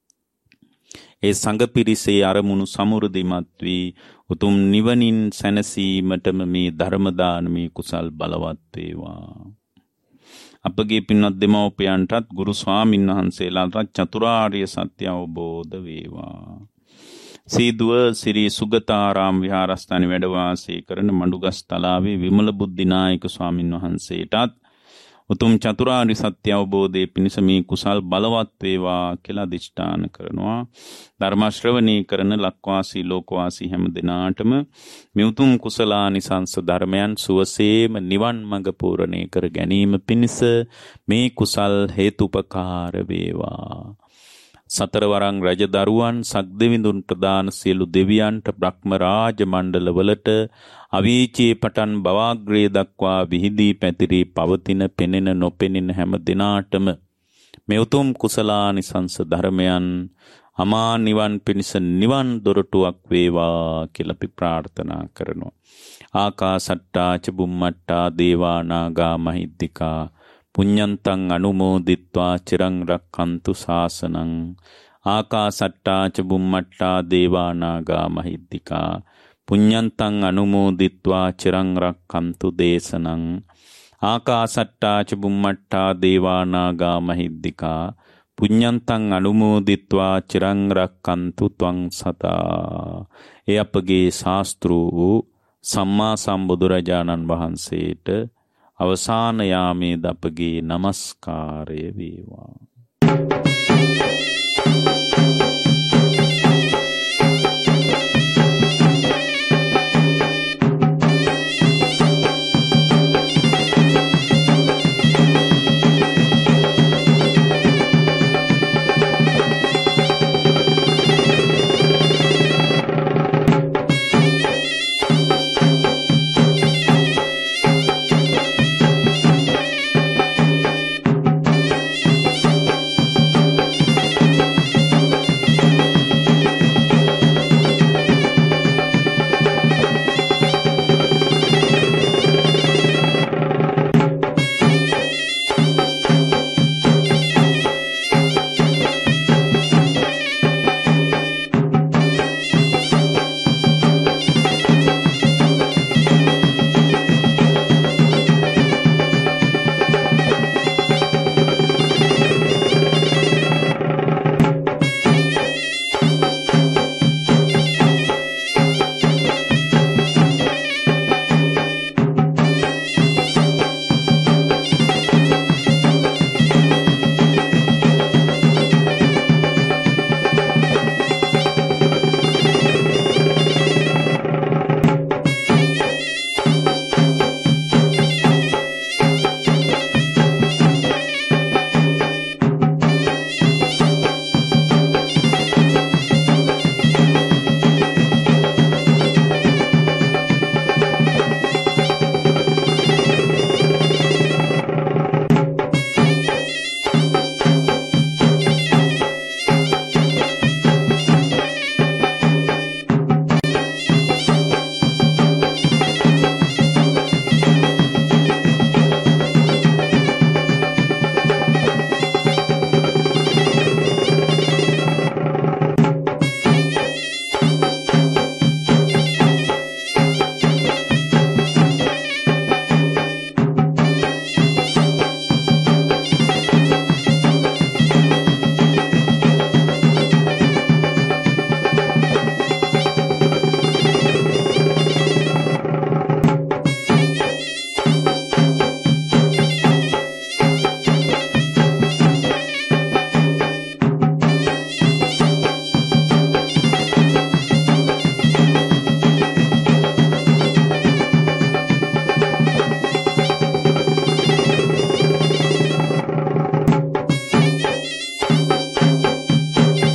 S1: ඒ සංඝ පිරිසේ අරමුණු සමෘද්ධිමත් වී උතුම් නිවනින් සැනසීමටම මේ ධර්ම දානමේ කුසල් බලවත් වේවා. අපගේ පින්වත් දෙමව්පියන්ටත් ගුරු ස්වාමින් වහන්සේලාටත් චතුරාර්ය සත්‍ය අවබෝධ වේවා. සීදුව සිරි සුගතාරාම විහාරස්ථානයේ වැඩ වාසය කරන මඩුගස් තලාවේ විමල බුද්ධිනායක ස්වාමින් වහන්සේටත් උතුම් චතුරාර්ය සත්‍ය අවබෝධයේ පිණිස මේ කුසල් බලවත් වේවා කියලා අධිෂ්ඨාන කරනවා. ධර්ම ශ්‍රවණී කරන ලක්වාසී ලෝකවාසී හැම දිනාටම මේ උතුම් කුසලානිසංස ධර්මයන් සුවසේම නිවන් මඟ පූර්ණේ කර ගැනීම පිණිස මේ කුසල් හේතුපකාර වේවා. සතරවරං රජ දරුවන් සක්දෙවිඳුන් ප්‍රදාන සියලු දෙවියන්ට බ්‍රහ්ම රාජ මණ්ඩලවලට අවීචී පටන් බවාග්‍රේ දක්වා විහිදී පැතිරී පවතින පෙනෙන නොපෙනෙන හැම දිනාටම මේ උතුම් කුසලානිසංස ධර්මයන් අමා නිවන් පිණිස නිවන් දොරටුවක් වේවා කියලා අපි ප්‍රාර්ථනා කරනවා. ආකාසට්ටා ච බුම්මට්ටා දේවා නාග මහිද්దికා පුඤ්ඤන්තං අනුමෝදිත්වා චිරං රක්ඛන්තු ශාසනං. ආකාසට්ටා ච බුම්මට්ටා දේවා නාග මහිද්దికා පුඤ්ඤන්තං අනුමෝදිත්වා චිරං රක්ඛන්තු දේශනං. ආකාසට්ටා ච බුම්මට්ටා දේවා නාග මහිද්దికා පුඤ්ඤන්තං අනුමෝදිත්වා චිරං රක්ඛන්තු ත්වං සදා. ඒ අපගේ ශාස්ත්‍රූ වූ සම්මා සම්බුදුරජාණන් වහන්සේට අවසාන යාමේ දපගේ නමස්කාරය වේවා.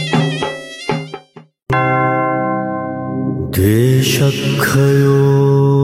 S2: දේශක්ඛයෝ